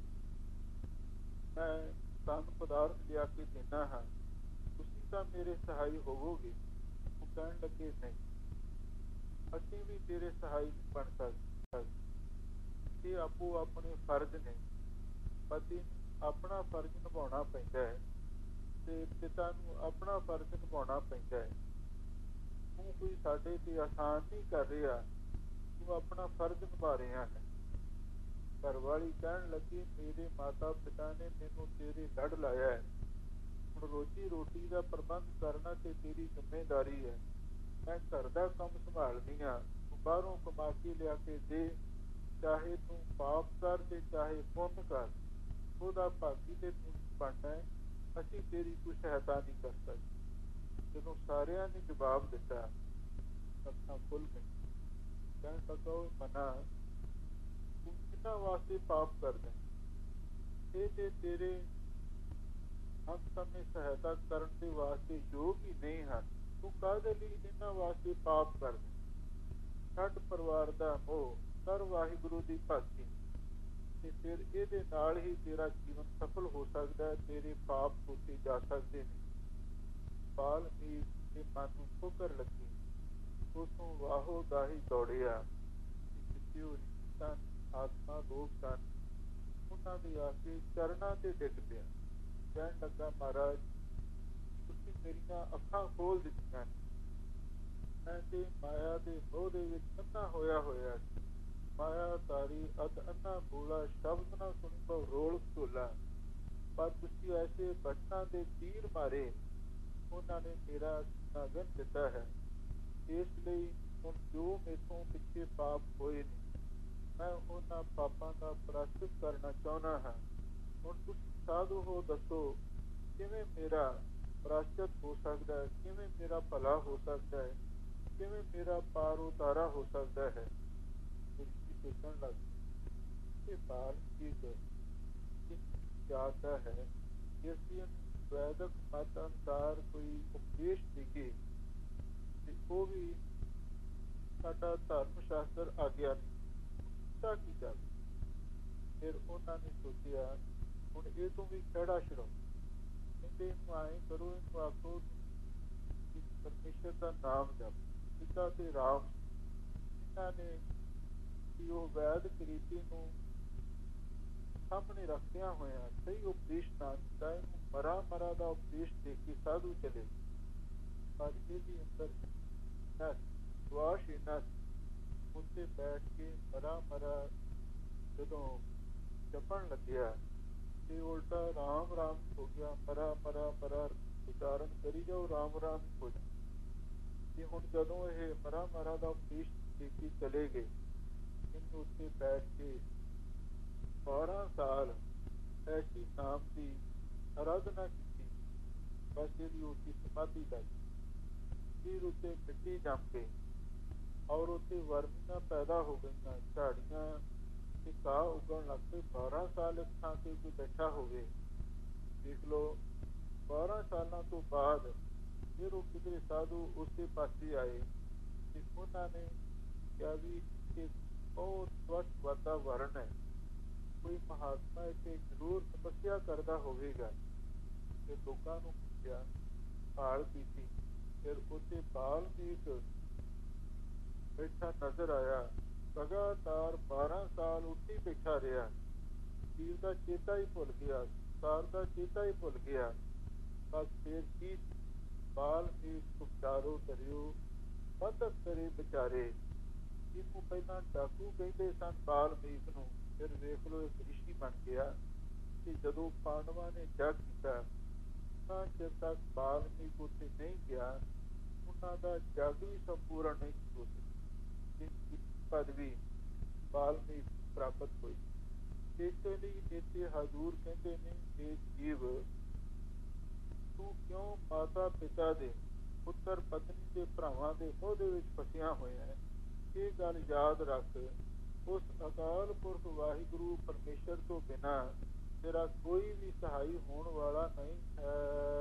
ਮੈਂ ਧਨ ਪਦਾਰਥ ਲਿਆ ਕੇ ਦੇਣਾ ਹਾਂ, ਤੁਸੀਂ ਤਾਂ ਮੇਰੇ ਸਹਾਈ ਹੋਵੋਗੇ। ਉਹ ਕਹਿਣ ਲੱਗੇ, ਨਹੀਂ, ਅਸੀਂ ਵੀ ਤੇਰੇ ਸਹਾਈ ਨਹੀਂ ਬਣ ਸਕਦੇ। ਇਹ ਆਪੋ ਆਪਣੇ ਫਰਜ਼ ਨੇ। ਪਤੀ ਨੂੰ ਆਪਣਾ ਫਰਜ਼ ਨਿਭਾਉਣਾ ਪੈਂਦਾ ਹੈ ਤੇ ਪਿਤਾ ਨੂੰ ਆਪਣਾ ਫਰਜ਼ ਨਿਭਾਉਣਾ ਪੈਂਦਾ ਹੈ। ਤੂੰ ਕੋਈ ਸਾਡੇ ਤੇ ਆਸਾਨ ਨਹੀਂ ਕਰ ਰਿਹਾ, ਤੂੰ ਆਪਣਾ ਫਰਜ਼ ਨਿਭਾ ਰਿਹਾ ਹੈ। ਘਰਵਾਲੀ ਕਹਿਣ ਲੱਗੀ, ਮੇਰੇ ਮਾਤਾ ਪਿਤਾ ਨੇ ਮੈਨੂੰ ਤੇਰੇ ਲੜ ਲਾਇਆ ਹੈ, ਹੁਣ ਰੋਜੀ ਰੋਟੀ ਦਾ ਪ੍ਰਬੰਧ ਕਰਨਾ ਤੇ ਤੇਰੀ ਜ਼ਿੰਮੇਦਾਰੀ ਹੈ। ਮੈਂ ਘਰ ਦਾ ਕੰਮ ਸੰਭਾਲਦੀ ਹਾਂ, ਤੂੰ ਬਾਹਰੋਂ ਕਮਾ ਕੇ ਲਿਆ ਕੇ ਦੇ, ਚਾਹੇ ਤੂੰ ਪਾਪ ਕਰ ਤੇ ਚਾਹੇ ਪੁੰਨ ਕਰ, ਉਹਦਾ ਭਾਗੀ ਤੇ ਤੂੰ ਬਣਨਾ ਹੈ। ਅਸੀਂ ਤੇਰੀ ਕੋਈ ਸਹਾਇਤਾ ਨਹੀਂ ਕਰ ਸਕਦੇ। ਜਦੋਂ ਸਾਰਿਆਂ ਨੇ ਜਵਾਬ ਦਿੱਤਾ, ਅੱਖਾਂ ਖੁੱਲ ਗਈਆਂ। ਕਹਿਣ ਲੱਗਾ, ਉਹ ਮਨਾ, ਤੂੰ ਕਿਹਨਾਂ ਵਾਸਤੇ ਪਾਪ ਕਰਦਾ? ਇਹ ਤੇ ਤੇਰੇ ਹਮ ਸਮੇਂ ਸਹਾਇਤਾ ਕਰਨ ਦੇ ਵਾਸਤੇ ਯੋਗ ਹੀ ਨਹੀਂ ਹਨ, ਤੂੰ ਕਾਹਦੇ ਲਈ ਇਹਨਾਂ ਵਾਸਤੇ ਪਾਪ ਕਰਦਾ? ਛੱਡ ਪਰਿਵਾਰ ਦਾ ਮੋਹ, ਕਰ ਵਾਹਿਗੁਰੂ ਦੀ ਭਗਤੀ, ਤੇ ਫਿਰ ਇਹਦੇ ਨਾਲ ਹੀ ਤੇਰਾ ਜੀਵਨ ਸਫਲ ਹੋ ਸਕਦਾ ਹੈ, ਤੇਰੇ ਪਾਪ ਧੋਤੇ ਜਾ ਸਕਦੇ ਨੇ। ਵਾਲਮੀਕ ਦੇ ਮਨ ਨੂੰ ਠੋਕਰ ਲੱਗੀ, ਉਸੋਂ ਵਾਹੋ ਦਾਹੀ ਦੌੜਿਆ। ਆਤਮਾ ਲੋਕ ਸਨ, ਉਹਨਾਂ ਦੇ ਆ ਕੇ ਚਰਨਾਂ ਤੇ ਡਿੱਗ ਪਿਆ। ਕਹਿਣ ਲੱਗਾ, ਮਹਾਰਾਜ ਤੁਸੀਂ ਮੇਰੀਆਂ ਅੱਖਾਂ ਖੋਲ ਦਿੱਤੀਆਂ। ਮੈਂ ਤੇ ਮਾਇਆ ਦੇ ਮੋਹ ਦੇ ਵਿੱਚ ਅੰਨਾ ਹੋਇਆ ਹੋਇਆ ਸੀ। ਮਾਇਆ ਤਾਰੀ ਅਧ ਅੰਨਾ ਬੋਲਾ, ਸ਼ਬਦ ਨਾ ਸੁਣੀ ਬਹੁ ਰੋਲ ਝੋਲਾ। ਪਰ ਤੁਸੀਂ ਐਸੇ ਬਚਨਾਂ ਦੇ ਤੀਰ ਮਾਰੇ, ਉਹਨਾਂ ਨੇ ਮੇਰਾ ਸੀਨਾ ਵਿੰਨ ਦਿੱਤਾ ਹੈ। ਇਸ ਲਈ ਹੁਣ ਜੋ ਮੈਥੋਂ ਪਿੱਛੇ ਪਾਪ ਹੋਏ ਨੇ, ਮੈਂ ਉਹਨਾਂ ਪਾਪਾਂ ਦਾ ਪ੍ਰਾਸ਼ਚਿਤ ਕਰਨਾ ਚਾਹੁੰਦਾ ਹਾਂ। ਹੁਣ ਤੁਸੀਂ ਸਾਧੂ ਹੋ, ਦੱਸੋ ਕਿਵੇਂ ਮੇਰਾ ਪ੍ਰਾਸ਼ਚਿਤ ਹੋ ਸਕਦਾ ਹੈ, ਕਿਵੇਂ ਮੇਰਾ ਭਲਾ ਹੋ ਸਕਦਾ ਹੈ, ਕਿਵੇਂ ਮੇਰਾ ਪਾਰ ਉਤਾਰਾ ਹੋ ਸਕਦਾ ਹੈ। ਸੋਚਣ ਲੱਗ ਪਏ, ਇਹ ਬਾਲ ਠੀਕ ਜਾਤਾ ਹੈ, ਜੇ ਅਸੀਂ ਵੈਦਿਕ ਮਤ ਅਨੁਸਾਰ ਕੋਈ ਉਪਦੇਸ਼ ਦੇਈਏ ਤੇ ਉਹ ਵੀ ਸਾਡਾ ਧਰਮ ਸ਼ਾਸਤਰ ਆਗਿਆ ਨਹੀਂ ਕੀਤਾ ਕੀ ਜਾਵੇ। ਫਿਰ ਉਹਨਾਂ ਨੇ ਸੋਚਿਆ, ਹੁਣ ਇਹ ਤੋਂ ਵੀ ਖਹਿੜਾ ਛਡਾਓ। ਕਹਿੰਦੇ, ਇਹਨੂੰ ਆਏ ਕਰੋ, ਇਹਨੂੰ ਆਖੋ ਪਰਮੇਸ਼ਰ ਦਾ ਨਾਮ ਜਪ, ਪਿਤਾ ਤੇ ਰਾਮ। ਇਹਨਾਂ ਨੇ ਕਿ ਉਹ ਵੈਦਿਕ ਰੀਤੀ ਨੂੰ ਸਾਹਮਣੇ ਰੱਖਦਿਆਂ ਹੋਇਆ ਸਹੀ ਉਪਦੇਸ਼ ਨਾ ਦਿੱਤਾ, ਇਹਨੂੰ ਮਰਾ ਮਰਾ ਦਾ ਉਪਦੇਸ਼ ਦੇ ਕੇ ਸਾਧੂ ਚਲੇ। ਪਰ ਇਹਦੇ ਅੰਦਰ ਵਿਸ਼ਵਾਸ ਇੰਨਾ ਉੱਤੇ ਬੈਠ ਕੇ ਮਰਾ ਮਰਾ ਜਦੋਂ ਜਪਣ ਲੱਗਿਆ ਤੇ ਉਲਟਾ ਰਾਮ ਰਾਮ ਹੋ ਗਿਆ। ਮਰਾ ਮਰਾ ਮਰਾ ਉਚਾਰਨ ਕਰੀ ਜਾਓ, ਰਾਮ ਰਾਮ ਹੋ ਜਾ। ਤੇ ਹੁਣ ਜਦੋਂ ਇਹ ਮਰਾ ਮਰਾ ਦਾ ਉਪਦੇਸ਼ ਦੇ ਕੇ ਚਲੇ ਗਏ, ਇਹਨੂੰ ਉੱਤੇ ਬੈਠ ਕੇ ਬਾਰਾਂ ਸਾਲ ਐਸੀ ਨਾਮ ਦੀ ਅਰਾਧਨਾ ਕੀਤੀ। ਬਸ ਇਹਦੀ ਉੱਤੇ ਸਮਾਧੀ ਲੱਗ ਗਈ। ਫਿਰ ਉੱਤੇ ਮਿੱਟੀ ਜੰਮ ਕੇ ਔਰ ਉੱਥੇ ਵਰਮੀਆਂ ਪੈਦਾ ਹੋ ਗਈਆਂ, ਝਾੜੀਆਂ ਤੇ ਘਾਹ ਉੱਗਣ ਲੱਗ ਪਏ। ਬਾਰਾਂ ਸਾਲ ਇੱਕ ਥਾਂ ਤੇ ਕੋਈ ਬੈਠਾ ਹੋਵੇ, ਦੇਖ ਲਓ। ਬਾਰਾਂ ਸਾਲਾਂ ਤੋਂ ਬਾਅਦ ਫਿਰ ਉਹ ਕਿਧਰੇ ਸਾਧੂ ਉਸੇ ਪਾਸੇ ਆਏ ਤੇ ਉਹਨਾਂ ਨੇ ਕਿਹਾ ਵੀ ਇਹ ਬਹੁਤ ਸਵੱਛ ਵਾਤਾਵਰਨ ਹੈ, ਕੋਈ ਮਹਾਤਮਾ ਇੱਥੇ ਜ਼ਰੂਰ ਤਪੱਸਿਆ ਕਰਦਾ ਹੋਵੇਗਾ। ਤੇ ਲੋਕਾਂ ਨੂੰ ਪੁੱਛਿਆ, ਭਾਲ ਕੀਤੀ, ਫਿਰ ਉੱਥੇ ਵਾਲਮੀਕ ਬੈਠਾ ਨਜ਼ਰ ਆਇਆ। ਲਗਾਤਾਰ ਬਾਰਾਂ ਸਾਲ ਉੱਥੇ ਬੈਠਾ ਰਿਹਾ। ਜੀਵ ਦਾ ਚੇਤਾ ਹੀ ਭੁੱਲ ਗਿਆ, ਸਾਰ ਦਾ ਚੇਤਾ ਹੀ ਭੁੱਲ ਗਿਆ। ਬਸ ਫਿਰ ਕੀ ਵਾਲਮੀਕ ਉਪਚਾਰੋ ਧਰਿਓ, ਮਦਦ ਕਰੇ ਵਿਚਾਰੇ। ਇਹਨੂੰ ਪਹਿਲਾਂ ਡਾਕੂ ਕਹਿੰਦੇ ਸਨ ਵਾਲਮੀਕ ਨੂੰ, ਫਿਰ ਵੇਖ ਲਓ ਇੱਕ ਰਿਸ਼ੀ ਬਣ ਗਿਆ। ਤੇ ਜਦੋਂ ਪਾਂਡਵਾਂ ਨੇ ਜਗ ਕੀਤਾ, ਉਹਨਾਂ ਚਿਰ ਤੱਕ ਵਾਲਮੀਕ ਉੱਥੇ ਨਹੀਂ ਗਿਆ, ਉਹਨਾਂ ਦਾ ਜਗ ਵੀ ਸੰਪੂਰਨ ਨਹੀਂ ਹੋ ਸਕਿਆ। ਪਦਵੀ ਵਾਲਮੀਕ ਪ੍ਰਾਪਤ ਹੋਈ। ਇਸੇ ਲਈ ਇੱਥੇ ਹਜ਼ੂਰ ਕਹਿੰਦੇ ਨੇ, ਇਹ ਜੀਵ ਤੂੰ ਕਿਉਂ ਮਾਤਾ ਪਿਤਾ ਦੇ, ਪੁੱਤਰ ਪਤਨੀ ਦੇ, ਭਰਾਵਾਂ ਦੇ ਮੋਹ ਦੇ ਵਿੱਚ ਫਸਿਆ ਹੋਇਆ ਹੈ। ਇਹ ਗੱਲ ਯਾਦ ਰੱਖ, ਉਸ ਅਕਾਲ ਪੁਰਖ ਵਾਹਿਗੁਰੂ ਪਰਮੇਸ਼ਰ ਤੋਂ ਬਿਨਾਂ ਤੇਰਾ ਕੋਈ ਵੀ ਸਹਾਈ ਹੋਣ ਵਾਲਾ ਨਹੀਂ ਹੈ।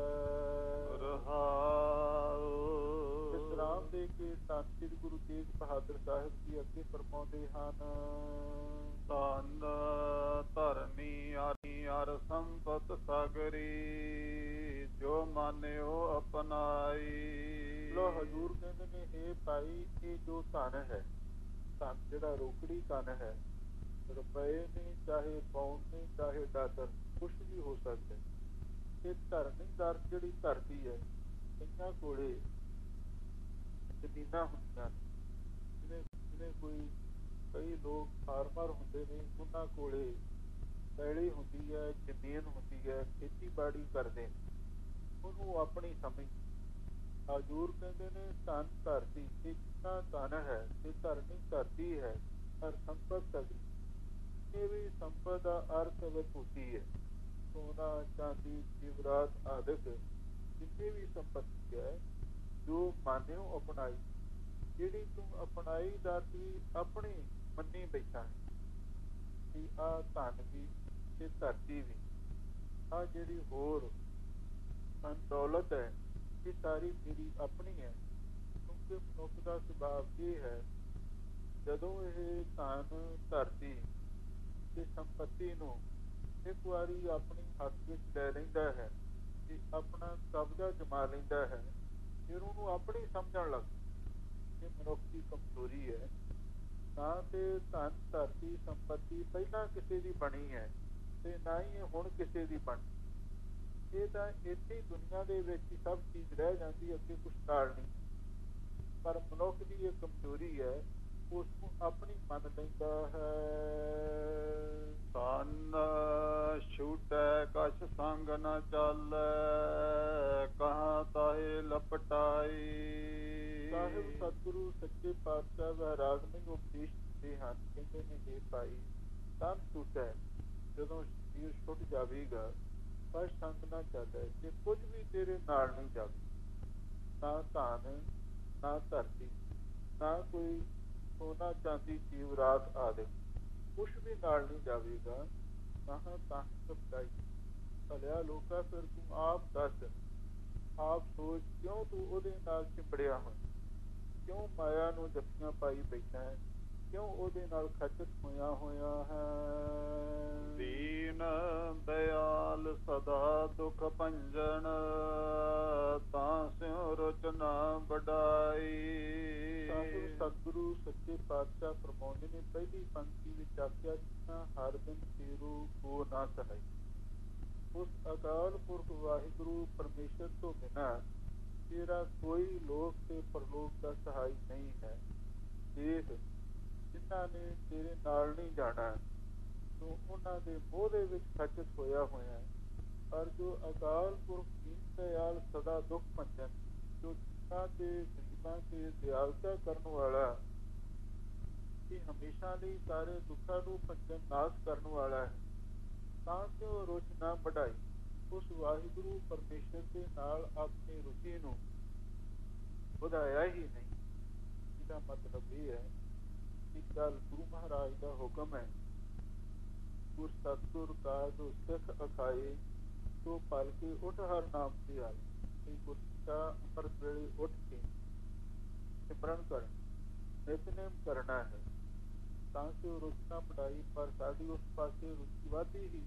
ਰਹਾਉ। ਵਿਸਰਾਮ ਦੇ ਕੇ ਧੰਨ ਸ੍ਰੀ ਗੁਰੂ ਤੇਗ ਬਹਾਦਰ ਸਾਹਿਬ ਜੀ ਅੱਗੇ ਫਰਮਾਉਂਦੇ ਹਨ। ਧੰਨ ਧਰਨੀ ਆਨੀ ਅਰ ਸੰਪਤ ਸਾਗਰੀ, ਜੋ ਮਾਨਿਓ ਅਪਨਾਈ। ਲੋ ਹਜ਼ੂਰ ਕਹਿੰਦੇ ਨੇ, ਇਹ ਭਾਈ ਇਹ ਜੋ ਧਨ ਹੈ, ਧਨ ਜਿਹੜਾ ਰੋਕੜੀ ਧਨ ਹੈ, ਰੁਪਏ ਨੇ, ਚਾਹੇ ਪਾਉਂਡ ਨੇ, ਚਾਹੇ ਡਾਲਰ, ਕੁਛ ਵੀ ਹੋ ਸਕਦਾ। ਇਹ ਧਰਨੀਦਾਰ ਜਿਹੜੀ ਧਰਤੀ ਹੈ, ਕਈਆਂ ਕੋਲੇ ਜ਼ਮੀਨਾਂ ਹੁੰਦੀਆਂ ਨੇ, ਜਿਵੇਂ ਜਿਵੇਂ ਕੋਈ ਕਈ ਲੋਕ ਫਾਰਮਰ ਹੁੰਦੇ ਨੇ, ਉਹਨਾਂ ਕੋਲੇ ਪੈਲੀ ਹੁੰਦੀ ਹੈ, ਜ਼ਮੀਨ ਹੁੰਦੀ ਹੈ, ਖੇਤੀਬਾੜੀ ਕਰਦੇ ਨੇ, ਉਹਨੂੰ ਆਪਣੀ ਸਮਝ। ਹਜ਼ੂਰ ਕਹਿੰਦੇ ਨੇ ਧਨ ਧਰਤੀ, ਇਹ ਜਿੰਨਾ ਧਨ ਹੈ ਇਹ ਧਰਨੀ ਧਰਤੀ ਹੈ, ਪਰ ਸੰਪਤ ਸਗਲੀ, ਇਹ ਵੀ ਸੰਪਤ ਦਾ ਅਰਥ ਵਿਭੂਤੀ ਹੈ। ਸੋਨਾ, ਚਾਂਦੀ, ਜੀਵਰਾਤ ਆਦਿਕ ਜਿੰਨੀ ਵੀ ਸੰਪਤੀ ਹੈ, ਜੋ ਮਾਨਿਓ ਅਪਣਾਈ, ਜਿਹੜੀ ਤੂੰ ਅਪਣਾਈ ਦਾ ਵੀ ਆਪਣੀ ਮੰਨੀ ਬੈਠਾ ਹੈ ਕਿ ਆਹ ਧਨ ਵੀ ਤੇ ਧਰਤੀ ਵੀ, ਆਹ ਜਿਹੜੀ ਹੋਰ ਧਨ ਦੌਲਤ ਹੈ, ਇਹ ਸਾਰੀ ਮੇਰੀ ਆਪਣੀ ਹੈ। ਕਿਉਂਕਿ ਮਨੁੱਖ ਦਾ ਸੁਭਾਅ ਇਹ ਹੈ, ਜਦੋਂ ਇਹ ਧਨ ਧਰਤੀ ਤੇ ਸੰਪਤੀ ਨੂੰ ਇੱਕ ਵਾਰੀ ਆਪਣੀ ਹੱਥ ਵਿੱਚ ਲੈ ਲੈਂਦਾ ਹੈ ਤੇ ਆਪਣਾ ਕਬਜ਼ਾ ਜਮਾ ਲੈਂਦਾ ਹੈ, ਫਿਰ ਉਹਨੂੰ ਆਪਣੀ ਸਮਝਣ ਲੱਗ ਪੈਂਦਾ। ਇਹ ਮਨੁੱਖ ਦੀ ਕਮਜ਼ੋਰੀ ਹੈ। ਨਾ ਤੇ ਧਨ ਧਰਤੀ ਸੰਪਤੀ ਪਹਿਲਾਂ ਕਿਸੇ ਦੀ ਬਣੀ ਹੈ ਤੇ ਨਾ ਹੀ ਇਹ ਹੁਣ ਕਿਸੇ ਦੀ ਬਣੀ। ਇਹ ਤਾਂ ਇੱਥੇ ਦੁਨੀਆ ਦੇ ਵਿੱਚ ਹੀ ਸਭ ਚੀਜ਼ ਰਹਿ ਜਾਂਦੀ, ਅੱਗੇ ਕੁਛ ਨਾਲ ਨਹੀਂ। ਪਰ ਮਨੁੱਖ ਦੀ ਇਹ ਕਮਜ਼ੋਰੀ ਹੈ, ਉਸ ਨੂੰ ਆਪਣੀ ਮੰਨ ਲੈਂਦਾ ਹੈ। ਧਨ ਛੂਟੈ ਕਛ ਸੰਗ ਨ ਚਾਲੈ, ਕਹਾਂ ਤਾਹੇ ਲਪਟਾਈ। ਸਾਹਿਬ ਸਤਿਗੁਰੂ ਸੱਚੇ ਪਾਤਸ਼ਾਹ ਵੈਰਾਗਮਈ ਉਪਦੇਸ਼ ਦਿੰਦੇ ਹਨ। ਕਹਿੰਦੇ ਨੇ, ਇਹ ਭਾਈ ਧਨ ਛੂਟੈ, ਜਦੋਂ ਸਰੀਰ ਛੁੱਟ ਜਾਵੇਗਾ, ਪਰ ਸੰਗ ਨਾ ਚੱਲੇ, ਜੇ ਕੁਝ ਵੀ ਤੇਰੇ ਨਾਲ ਨਹੀਂ ਜਾਵੇ, ਨਾ ਧਨ, ਨਾ ਧਰਤੀ, ਨਾ ਕੋਈ ਸੋਨਾ ਚਾਂਦੀ ਜੀਵਰਾਤ ਆਦਿ, ਕੁਛ ਵੀ ਨਾਲ ਨਹੀਂ ਜਾਵੇਗਾ। ਕਹਾਂ ਤਾਂ ਸਪਟਾਈ, ਭਲਿਆ ਲੋਕਾ, ਫਿਰ ਤੂੰ ਆਪ ਦੱਸ, ਆਪ ਸੋਚ, ਕਿਉਂ ਤੂੰ ਉਹਦੇ ਨਾਲ ਚਿੰਬੜਿਆ ਹੋਇਆ, ਕਿਉਂ ਮਾਇਆ ਨੂੰ ਜੱਫੀਆਂ ਪਾਈ ਬੈਠਾ ਹੈ, ਕਿਉਂ ਉਹਦੇ ਨਾਲ ਖਚਤ ਹੋਇਆ ਹੋਇਆ ਹੈ। ਦੀਨ ਦਇਆਲ ਸਦਾ ਦੁਖ ਭੰਜਨ, ਤਾਂ ਸਿਉ ਰੁਚ ਨਾ ਵਡਾਈ। ਸਾਹਿਬ ਸਤਿਗੁਰੂ ਸੱਚੇ ਪਾਤਸ਼ਾਹ ਫਰਮਾਉਂਦੇ ਨੇ, ਪਹਿਲੀ ਪੰਕਤੀ ਵਿੱਚ ਆਖਿਆ, ਜਿਨ੍ਹਾਂ ਹਰ ਬਿਨ ਤੇਰੂ ਕੋ ਨਾ ਸਹਾਈ। ਉਸ ਅਕਾਲ ਪੁਰਖ ਵਾਹਿਗੁਰੂ ਪਰਮੇਸ਼ਰ ਤੋਂ ਬਿਨਾਂ ਤੇਰਾ ਕੋਈ ਲੋਕ ਤੇ ਪਰਲੋਕ ਦਾ ਸਹਾਈ ਨਹੀਂ ਹੈ। ਦੇਖ, ਜਿਨ੍ਹਾਂ ਨੇ ਤੇਰੇ ਨਾਲ ਨਹੀਂ ਜਾਣਾ, ਤੂੰ ਉਹਨਾਂ ਦੇ ਮੋਹ ਦੇ ਵਿੱਚ ਖਚਤ ਹੋਇਆ ਹੋਇਆ ਹੈ। ਪਰ ਜੋ ਅਕਾਲ ਪੁਰਖ ਦੀਨ ਦਇਆਲ ਸਦਾ ਦੁੱਖ ਭੰਜਨ, ਜੋ ਜਿਨ੍ਹਾਂ ਤੇ ਗਰੀਬਾਂ ਤੇ ਦਿਆਲਤਾ ਕਰਨ ਵਾਲਾ, ਇਹ ਹਮੇਸ਼ਾ ਲਈ ਸਾਰੇ ਦੁੱਖਾਂ ਨੂੰ ਭੰਜਨ ਨਾਸ਼ ਕਰਨ ਵਾਲਾ ਹੈ, ਤਾਂ ਕਿ ਉਹ ਰੁਚ ਨਾ ਵਡਾਈ। ਉਸ ਵਾਹਿਗੁਰੂ ਪਰਮੇਸ਼ਰ ਦੇ ਨਾਲ ਆਪਣੀ ਰੁਚੀ ਨੂੰ ਵਧਾਇਆ ਹੀ ਨਹੀਂ। ਇਹਦਾ ਮਤਲਬ ਇਹ ਹੈ ਕਿ ਕੱਲ ਗੁਰੂ ਮਹਾਰਾਜ ਦਾ ਹੁਕਮ ਹੈ, ਗੁਰ ਸਤਿਗੁਰ ਕਾ ਜੋ ਸਿੱਖ ਅਖਾਏ, ਤੋ ਪਲ ਕੇ ਉੱਠ ਹਰ ਨਾਮ ਦੀ ਆਏ। ਇਹ ਗੁਰਸਿੱਖਾ ਅੰਮ੍ਰਿਤ ਵੇਲੇ ਉੱਠ ਕੇ ਸਿਮਰਨ ਕਰਨ, ਨਿਤਨੇਮ ਕਰਨਾ ਹੈ, ਤਾਂ ਕਿ ਉਹ ਰੁਚ ਨਾ ਵਡਾਈ। ਪਰ ਸਾਡੀ ਉਸ ਪਾਸੇ ਰੁਚੀ ਵੱਧਦੀ ਹੀ,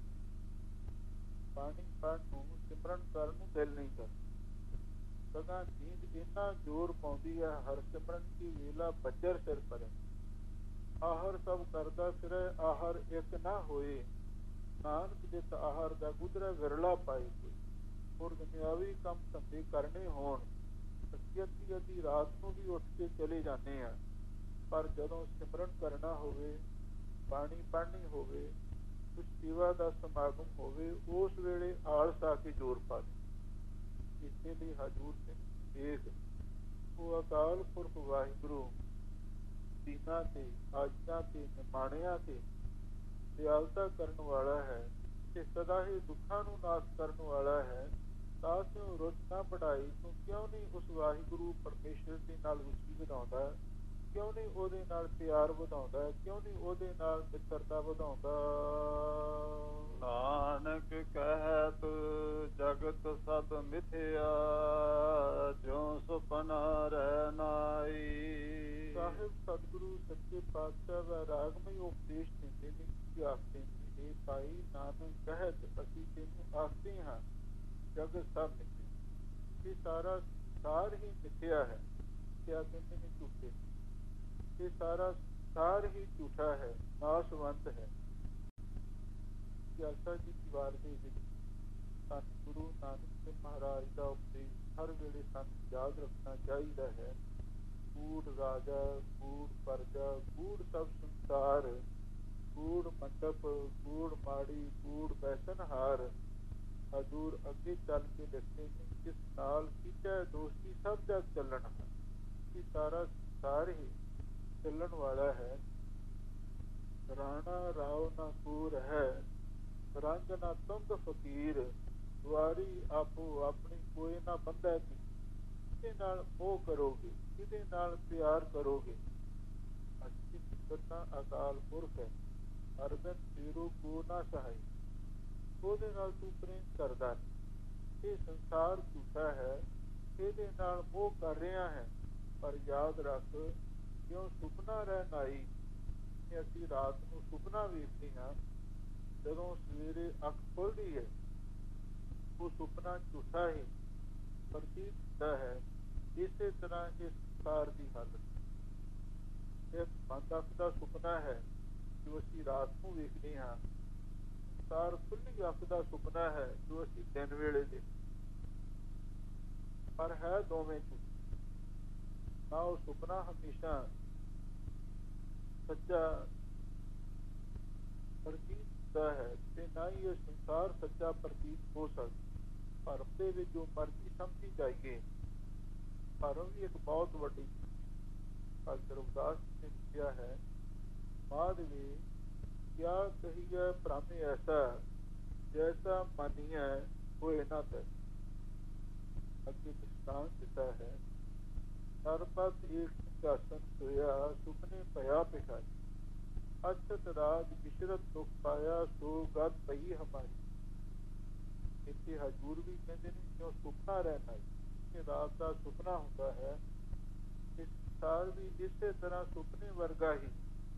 ਬਾਣੀ ਪੜ੍ਹਨ ਨੂੰ, ਸਿਮਰਨ ਕਰਨ ਨੂੰ ਦਿਲ ਨਹੀਂ ਕਰਦਾ। ਸਦਾ ਨੀਂਦ ਇੰਨਾ ਜ਼ੋਰ ਪਾਉਂਦੀ ਹੈ, ਹਰ ਸਿਮਰਨ ਕੀ ਵੇਲਾ ਬੱਜਰ ਸਿਰ ਪਰੇ। ਆਹਰ ਸਭ ਕਰਦਾ ਫਿਰੇ, ਆਹਰ ਇੱਕ ਨਾ ਹੋਏ, ਨਾਨਕ ਜਿਤ ਆਹਰ ਦਾ ਗੁਜ਼ਰਾ ਵਿਰਲਾ ਪਾਏ ਕੋਈ। ਹੋਰ ਦੁਨਿਆਵੀ ਕੰਮ ਧੰਦੇ ਕਰਨੇ ਹੋਣ, ਅਸੀਂ ਅੱਧੀ ਅੱਧੀ ਰਾਤ ਨੂੰ ਵੀ ਉੱਠ ਕੇ ਚਲੇ ਜਾਂਦੇ ਹਾਂ। ਪਰ ਜਦੋਂ ਸਿਮਰਨ ਕਰਨਾ ਹੋਵੇ, ਬਾਣੀ ਪੜ੍ਹਨੀ ਹੋਵੇ, ਕੁਛ ਸੇਵਾ ਦਾ ਸਮਾਗਮ ਹੋਵੇ, ਉਸ ਵੇਲੇ ਆਲਸ ਆ ਕੇ ਜ਼ੋਰ ਪਾ ਦੇ। ਇਸੇ ਲਈ ਹਜ਼ੂਰ ਸਿੰਘ ਦੇਖ, ਉਹ ਅਕਾਲ ਪੁਰਖ ਵਾਹਿਗੁਰੂ ਦੀਨਾਂ ਤੇ, ਆਜਿਆਂ ਤੇ, ਨਿਮਾਣਿਆਂ ਤੇ ਦਿਆਲਤਾ ਕਰਨ ਵਾਲਾ ਹੈ ਤੇ ਸਦਾ ਹੀ ਦੁੱਖਾਂ ਨੂੰ ਨਾਸ਼ ਕਰਨ ਵਾਲਾ ਹੈ। ਤਾਂ ਕਿ ਉਹ ਰੁਚ ਨਾ ਵਡਾਈ, ਤੂੰ ਕਿਉਂ ਨਹੀਂ ਉਸ ਵਾਹਿਗੁਰੂ ਪਰਮੇਸ਼ਰ ਦੇ ਨਾਲ ਰੁਚੀ ਵਧਾਉਂਦਾ, ਕਿਉਂ ਨਹੀਂ ਉਹਦੇ ਨਾਲ ਪਿਆਰ ਵਧਾਉਂਦਾ, ਕਿਉਂ ਨਹੀਂ ਉਹਦੇ ਨਾਲ ਮਿੱਤਰਤਾ ਵਧਾਉਂਦਾ। ਨਾਨਕ ਕਹਿਤ ਜਗਤ ਸਦ ਮਿਥਿਆ, ਜਿਉ ਸੁਪਨਾ ਰਹਿ ਨਾਈ। ਸਾਹਿਬ ਸਤਿਗੁਰੂ ਸੱਚੇ ਪਾਤਸ਼ਾਹ ਵੈਰਾਗਮਈ ਉਪਦੇਸ਼ ਦਿੰਦੇ ਨੇ, ਕੀ ਆਖਦੇ ਨੇ, ਇਹ ਭਾਈ ਨਾਨਕ ਕਹਿਤ, ਅਸੀਂ ਤੈਨੂੰ ਆਖਦੇ ਹਾਂ ਜਗਤ ਸਭ ਮਿਥਿਆ, ਇਹ ਸਾਰਾ ਸਾਰ ਹੀ ਮਿਥਿਆ ਹੈ। ਕਿਆ ਕਹਿੰਦੇ ਨੇ, ਝੂਠੇ। ਇਹ ਸਾਰਾ ਸਾਰ ਹੀ ਝੂਠਾ ਹੈ, ਨਾਸਵੰਤ ਹੈ। ਪਿਆਸਾ ਜੀ ਦੀ ਵਾਰ ਦੇ ਵਿੱਚ ਧੰਨ ਗੁਰੂ ਨਾਨਕ ਦੇਵ ਮਹਾਰਾਜ ਦਾ ਉਪਦੇਸ਼ ਹਰ ਵੇਲੇ ਸਾਨੂੰ ਯਾਦ ਰੱਖਣਾ ਚਾਹੀਦਾ ਹੈ। ਕੂੜ ਰਾਜਾ, ਕੂੜ ਪਰਜਾ, ਕੂੜ ਸਭ ਸੰਸਾਰ, ਕੂੜ ਮੰਡਪ, ਕੂੜ ਮਾੜੀ, ਕੂੜ ਬੈਸਨਹਾਰ। ਹਜ਼ੂਰ ਅੱਗੇ ਚੱਲ ਕੇ ਲਿਖਦੇ ਨੇ, ਜਿਸ ਨਾਲ ਕੀਚੈ ਦੋਸਤੀ ਸਭ ਜਗ ਚੱਲਣ। ਇਹ ਸਾਰਾ ਸੰਸਾਰ ਹੀ ਚੱਲਣ ਵਾਲਾ ਹੈ। ਰਾਣਾ ਰਾਓ ਨਾ ਕੂਰ ਹੈ, ਰੰਗ ਨਾ ਤੁੰਗ ਫਕੀਰ। ਦੁਆਰੀ ਆਪੋ ਆਪਣੀ ਕੋਈ ਨਾ ਬੰਦਾ ਕੀ। ਕਿਹਦੇ ਨਾਲ ਮੋਹ ਕਰੋਗੇ, ਕਿਹਦੇ ਨਾਲ ਪਿਆਰ ਕਰੋਗੇ। ਅੱਛੀ ਮਿੱਤਰਤਾ ਅਕਾਲ ਪੁਰਖ ਹੈ, ਅਰਬਨ ਪੀਰੂ ਕੋ ਨਾ ਸਹਾਈ। ਉਹਦੇ ਨਾਲ ਤੂੰ ਪ੍ਰੇਮ ਕਰਦਾ ਨਹੀਂ। ਇਹ ਸੰਸਾਰ ਝੂਠਾ ਹੈ, ਇਹਦੇ ਨਾਲ ਮੋਹ ਕਰ ਰਿਹਾ ਹੈ। ਪਰ ਯਾਦ ਰੱਖ, ਕਿਉਂ ਸੁਪਨਾ ਰਹਿ ਨਾਈ। ਅਸੀਂ ਰਾਤ ਨੂੰ ਸੁਪਨਾ ਵੇਖਦੇ ਹਾਂ, ਜਦੋਂ ਸਵੇਰੇ ਅੱਖ ਖੁੱਲਦੀ ਹੈ ਉਹ ਸੁਪਨਾ ਝੂਠਾ ਹੀ ਪ੍ਰਤੀਤ ਹੁੰਦਾ ਹੈ। ਇਸੇ ਤਰ੍ਹਾਂ ਇਸ ਸੰਸਾਰ ਦੀ ਹਾਲਤ ਇੱਕ ਬੰਦ ਅੱਖ ਦਾ ਸੁਪਨਾ ਹੈ ਜੋ ਅਸੀਂ ਰਾਤ ਨੂੰ ਵੇਖਦੇ ਹਾਂ। ਸੰਸਾਰ ਖੁੱਲੀ ਅੱਖ ਦਾ ਸੁਪਨਾ ਹੈ ਜੋ ਅਸੀਂ ਦਿਨ ਵੇਲੇ ਦੇਖਦੇ, ਪਰ ਹੈ ਦੋਵੇਂ ਝੂਠ। ਨਾ ਉਹ ਸੁਪਨਾ ਹਮੇਸ਼ਾ ਸੱਚਾ ਪ੍ਰਤੀਤ ਹੁੰਦਾ ਹੈ ਤੇ ਨਾ ਹੀ ਇਹ ਸੰਸਾਰ ਸੱਚਾ ਪ੍ਰਤੀਤ ਹੋ ਸਕਦਾ। ਭਰਮ ਦੇ ਵਿੱਚ ਜੋ ਮਰਜ਼ੀ ਸਮਝੀ ਜਾਈਏ, ਭਰਮ ਵੀ ਇੱਕ ਬਹੁਤ ਵੱਡੀ ਭਗਤ ਰਵਿਦਾਸ ਨੇ ਲਿਖਿਆ ਹੈ, ਮਾਧਵੇ ਕਿਆ ਕਹੀਏ ਭ੍ਰਮ ਐਸਾ, ਜੈਸਾ ਮਾਨੀਐ ਹੋਏ ਨਾ ਤੈ। ਅੱਗੇ ਦ੍ਰਿਸ਼ਟਾਂਤ ਦਿੱਤਾ ਹੈ, ਸਰਬਤ ਏਕ ਸਿੰਘਾਸਨ ਸੋਇਆ, ਸੁਪਨੇ ਭਇਆ ਪਿਖਾਈ। ਅਛਤ ਰਾਜ ਵਿਸ਼ਰਤ ਦੁਖ ਪਾਇਆ, ਸੋ ਗਤ ਪਈ ਹਮਾਰੀ। ਇੱਥੇ ਹਜ਼ੂਰ ਵੀ ਕਹਿੰਦੇ ਨੇ, ਕਿਉਂ ਸੁਪਨਾ ਰਹਿਣਾ। ਇਹ ਰਾਤ ਦਾ ਸੁਪਨਾ ਹੁੰਦਾ ਹੈ, ਇਸ ਸੰਸਾਰ ਵੀ ਇਸੇ ਤਰ੍ਹਾਂ ਸੁਪਨੇ ਵਰਗਾ ਹੀ।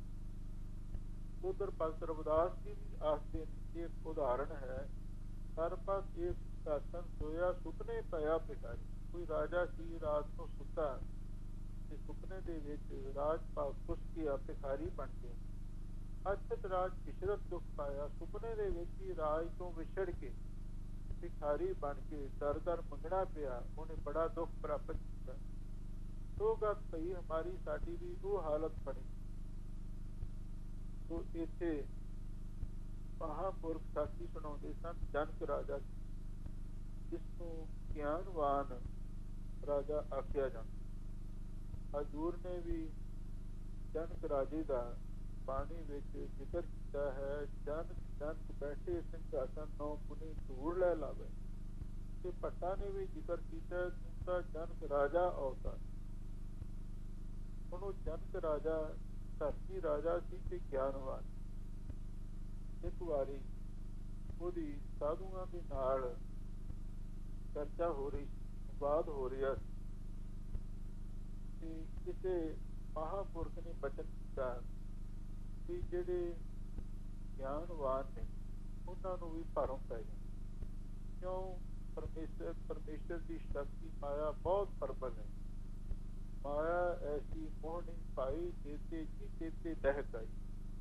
ਉਧਰ ਭਗਤ ਰਵਿਦਾਸ ਜੀ ਵੀ ਆਖਦੇ ਨੇ, ਇੱਕ ਉਦਾਹਰਣ ਹੈ, ਸਰਬਤ ਏਕ ਸਿੰਘਾਸਨ ਸੋਇਆ, ਸੁਪਨੇ ਭਇਆ ਪਿਖਾਈ। ਕੋਈ ਰਾਜਾ ਸੀ, ਰਾਤ ਨੂੰ ਸੁੱਤਾ ਤੇ ਸੁਪਨੇ ਦੇ ਵਿੱਚ ਰਾਜ ਭਾਗ ਖੁਸ਼ ਗਿਆ, ਭਿਖਾਰੀ ਬਣ ਗਿਆ। ਅਛਤ ਰਾਜ ਵਿਸ਼ਰਤ ਦੁੱਖ ਪਾਇਆ, ਸੁਪਨੇ ਦੇ ਵਿੱਚ ਹੀ ਰਾਜ ਤੋਂ ਵਿਛੜ ਕੇ ਭਿਖਾਰੀ ਬਣ ਕੇ ਦਰ ਦਰ ਮੰਗਣਾ ਪਿਆ। ਉਹਨੇ ਬੜਾ ਦੁੱਖ ਪ੍ਰਾਪਤ ਕੀਤਾ। ਸੋ ਗਤ ਪਈ ਹਮਾਰੀ, ਸਾਡੀ ਵੀ ਉਹ ਹਾਲਤ ਬਣੀ। ਸੋ ਇੱਥੇ ਮਹਾਂਪੁਰਖ ਸਾਖੀ ਸੁਣਾਉਂਦੇ ਸਨ, ਜਨਕ ਰਾਜਾ ਜਿਸਨੂੰ ਗਿਆਨਵਾਨ ਰਾਜਾ ਆਖਿਆ ਜਾਂਦਾ। ਹਜ਼ੂਰ ਨੇ ਵੀ ਜਨਕ ਰਾਜੇ ਦਾ ਬਾਣੀ ਵਿੱਚ ਜ਼ਿਕਰ ਕੀਤਾ ਹੈ, ਜਨਕ ਜਨਕ ਬੈਠੇ ਸਿੰਘਾਸਨ ਨੌ ਪੁਨੀ ਧੂੜ ਲੈ ਲਾਵੇ। ਤੇ ਭੱਟਾ ਨੇ ਵੀ ਜ਼ਿਕਰ ਕੀਤਾ, ਤੂੰ ਤਾਂ ਜਨਕ ਰਾਜਾ ਅਵਤਾਰ। ਹੁਣ ਉਹ ਜਨਕ ਰਾਜਾ ਧਰਤੀ ਰਾਜਾ ਸੀ ਤੇ ਗਿਆਨਵਾਨ। ਇੱਕ ਵਾਰੀ ਉਹਦੀ ਸਾਧੂਆਂ ਦੇ ਨਾਲ ਚਰਚਾ ਹੋ ਰਹੀ, ਵਿਵਾਦ ਹੋ ਰਿਹਾ ਸੀ ਕਿ ਕਿਸੇ ਮਹਾਂਪੁਰਖ ਨੇ ਬਚਨ ਕੀਤਾ ਕਿ ਜਿਹੜੇ ਗਿਆਨਵਾਨ ਨੇ ਉਹਨਾਂ ਨੂੰ ਵੀ ਭਰਮ ਪੈ ਜਾਂਦਾ। ਕਿਉਂ? ਪਰਮੇਸ਼ਰ ਪਰਮੇਸ਼ਰ ਦੀ ਸ਼ਕਤੀ ਮਾਇਆ ਬਹੁਤ ਪ੍ਰਬਲ ਹੈ। ਮਾਇਆ ਐਸੀ ਮੋਹਣੀ ਭਾਈ, ਚੇਤੇ ਜੀ ਚੇਤੇ ਦਹਿਕ ਆਈ।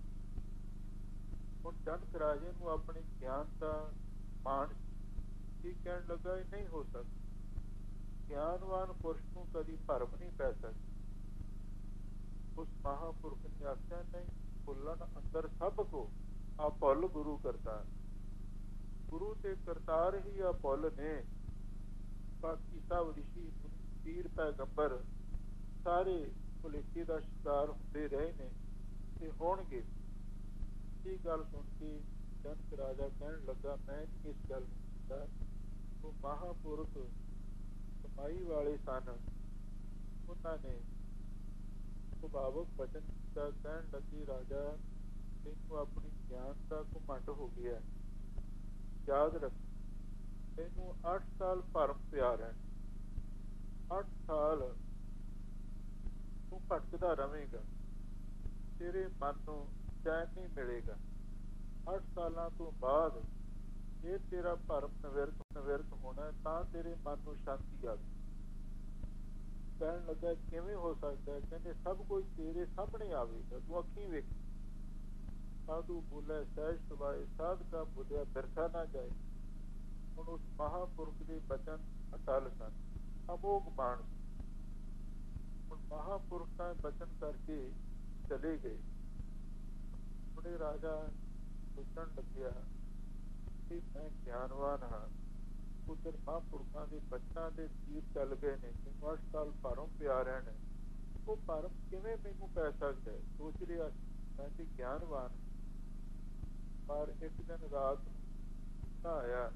ਹੁਣ ਜਨਕ ਰਾਜੇ ਨੂੰ ਆਪਣੇ ਗਿਆਨ ਦਾ ਮਾਣ ਕੀ ਕਹਿਣ ਲੱਗਾ, ਇਹ ਨਹੀਂ ਹੋ ਸਕਦਾ। ਗਿਆਨਵਾਨ ਪੁਰਸ਼ ਨੂੰ ਕਦੀ ਭਰਮ ਨਹੀਂ ਪੈ ਸਕਦਾ। ਉਸ ਮਹਾਂਪੁਰਖ ਨੇ ਆਖਿਆ, ਨਹੀਂ, ਭੁੱਲਣ ਅੰਦਰ ਸਭ ਕੋ ਆ ਭੁੱਲ ਗੁਰੂ ਕਰਤਾਰ। ਗੁਰੂ ਤੇ ਕਰਤਾਰ ਹੀ ਆ ਭੁੱਲ ਨੇ। ਬਾਕੀ ਸਭ ਰਿਸ਼ੀ ਪੀਰ ਪੈਗੰਬਰ ਸਾਰੇ ਭੁਲੇਖੇ ਦਾ ਸ਼ਿਕਾਰ ਹੁੰਦੇ ਰਹੇ ਨੇ ਤੇ ਹੋਣਗੇ। ਇਹ ਗੱਲ ਸੁਣ ਕੇ ਜਨਕ ਰਾਜਾ ਕਹਿਣ ਲੱਗਾ, ਮੈਂ ਇਸ ਗੱਲ ਨੂੰ ਕੀਤਾ। ਉਹ ਮਹਾਂਪੁਰਖ ਕਮਾਈ ਵਾਲੇ ਸਨ, ਉਹਨਾਂ ਨੇ ਸੁਭਾਵਕ ਬਚਨ ਕੀਤਾ। ਕਹਿਣ ਲੱਗੀ, ਰਾਜਾ ਤੈਨੂੰ ਆਪਣੀ ਗਿਆਨ ਦਾ ਘੁਮੰਡ ਹੋ ਗਿਆ। ਯਾਦ ਰੱਖ, ਤੈਨੂੰ ਅੱਠ ਸਾਲ ਭਰਮ ਪਿਆ ਰਹਿਣਾ। ਅੱਠ ਸਾਲ ਤੂੰ ਭਟਕਦਾ ਰਵੇਂਗਾ, ਤੇਰੇ ਮਨ ਨੂੰ ਚੈਨ ਨਹੀਂ ਮਿਲੇਗਾ। ਅੱਠ ਸਾਲਾਂ ਤੋਂ ਬਾਅਦ ਜੇ ਤੇਰਾ ਭਰਮ ਨਿਵਰਤ ਨਿਵਰਤ ਹੋਣਾ ਤਾਂ ਤੇਰੇ ਮਨ ਨੂੰ ਸ਼ਾਂਤੀ ਆਵੇ। ਕਹਿਣ ਲੱਗਾ, ਕਿਵੇਂ ਹੋ ਸਕਦਾ? ਕਹਿੰਦੇ, ਸਭ ਕੁਝ ਤੇਰੇ ਸਾਹਮਣੇ ਆਵੇਗਾ, ਤੂੰ ਅੱਖੀਂ ਵੇਖ। ਸਾਧੂ ਬੋਲੇ, ਸਹਿਜ ਸੁਭਾਏ ਸਾਧਕਾ ਬੋਲਿਆ ਬਿਰਥਾ ਨਾ ਜਾਏ। ਹੁਣ ਉਸ ਮਹਾਂਪੁਰਖ ਦੇ ਬਚਨ ਅਟਲ ਸਨ, ਅਮੋਘ ਬਾਣ। ਹੁਣ ਮਹਾਂਪੁਰਖ ਦਾ ਬਚਨ ਕਰਕੇ ਚਲੇ ਗਏ। ਉਹਨੇ ਰਾਜਾ ਸੋਚਣ ਲੱਗਿਆ ਕਿ ਮੈਂ ਗਿਆਨਵਾਨ ਹਾਂ, ਉਧਰ ਮਹਾਂਪੁਰਖਾਂ ਦੇ ਬਚਨਾਂ ਦੇ ਤੀਰ ਚੱਲ ਗਏ ਨੇ, ਮੈਨੂੰ ਅੱਠ ਸਾਲ ਭਰਮ ਪਿਆ ਰਹਿਣਾ। ਉਹ ਭਰਮ ਕਿਵੇਂ ਮੈਨੂੰ ਪੈ ਸਕਦਾ? ਸੋਚ ਰਿਹਾ ਮੈਂ ਤੇ ਗਿਆਨਵਾਨ। ਪਰ ਇੱਕ ਦਿਨ ਰਾਤ ਨੂੰ ਆਇਆ,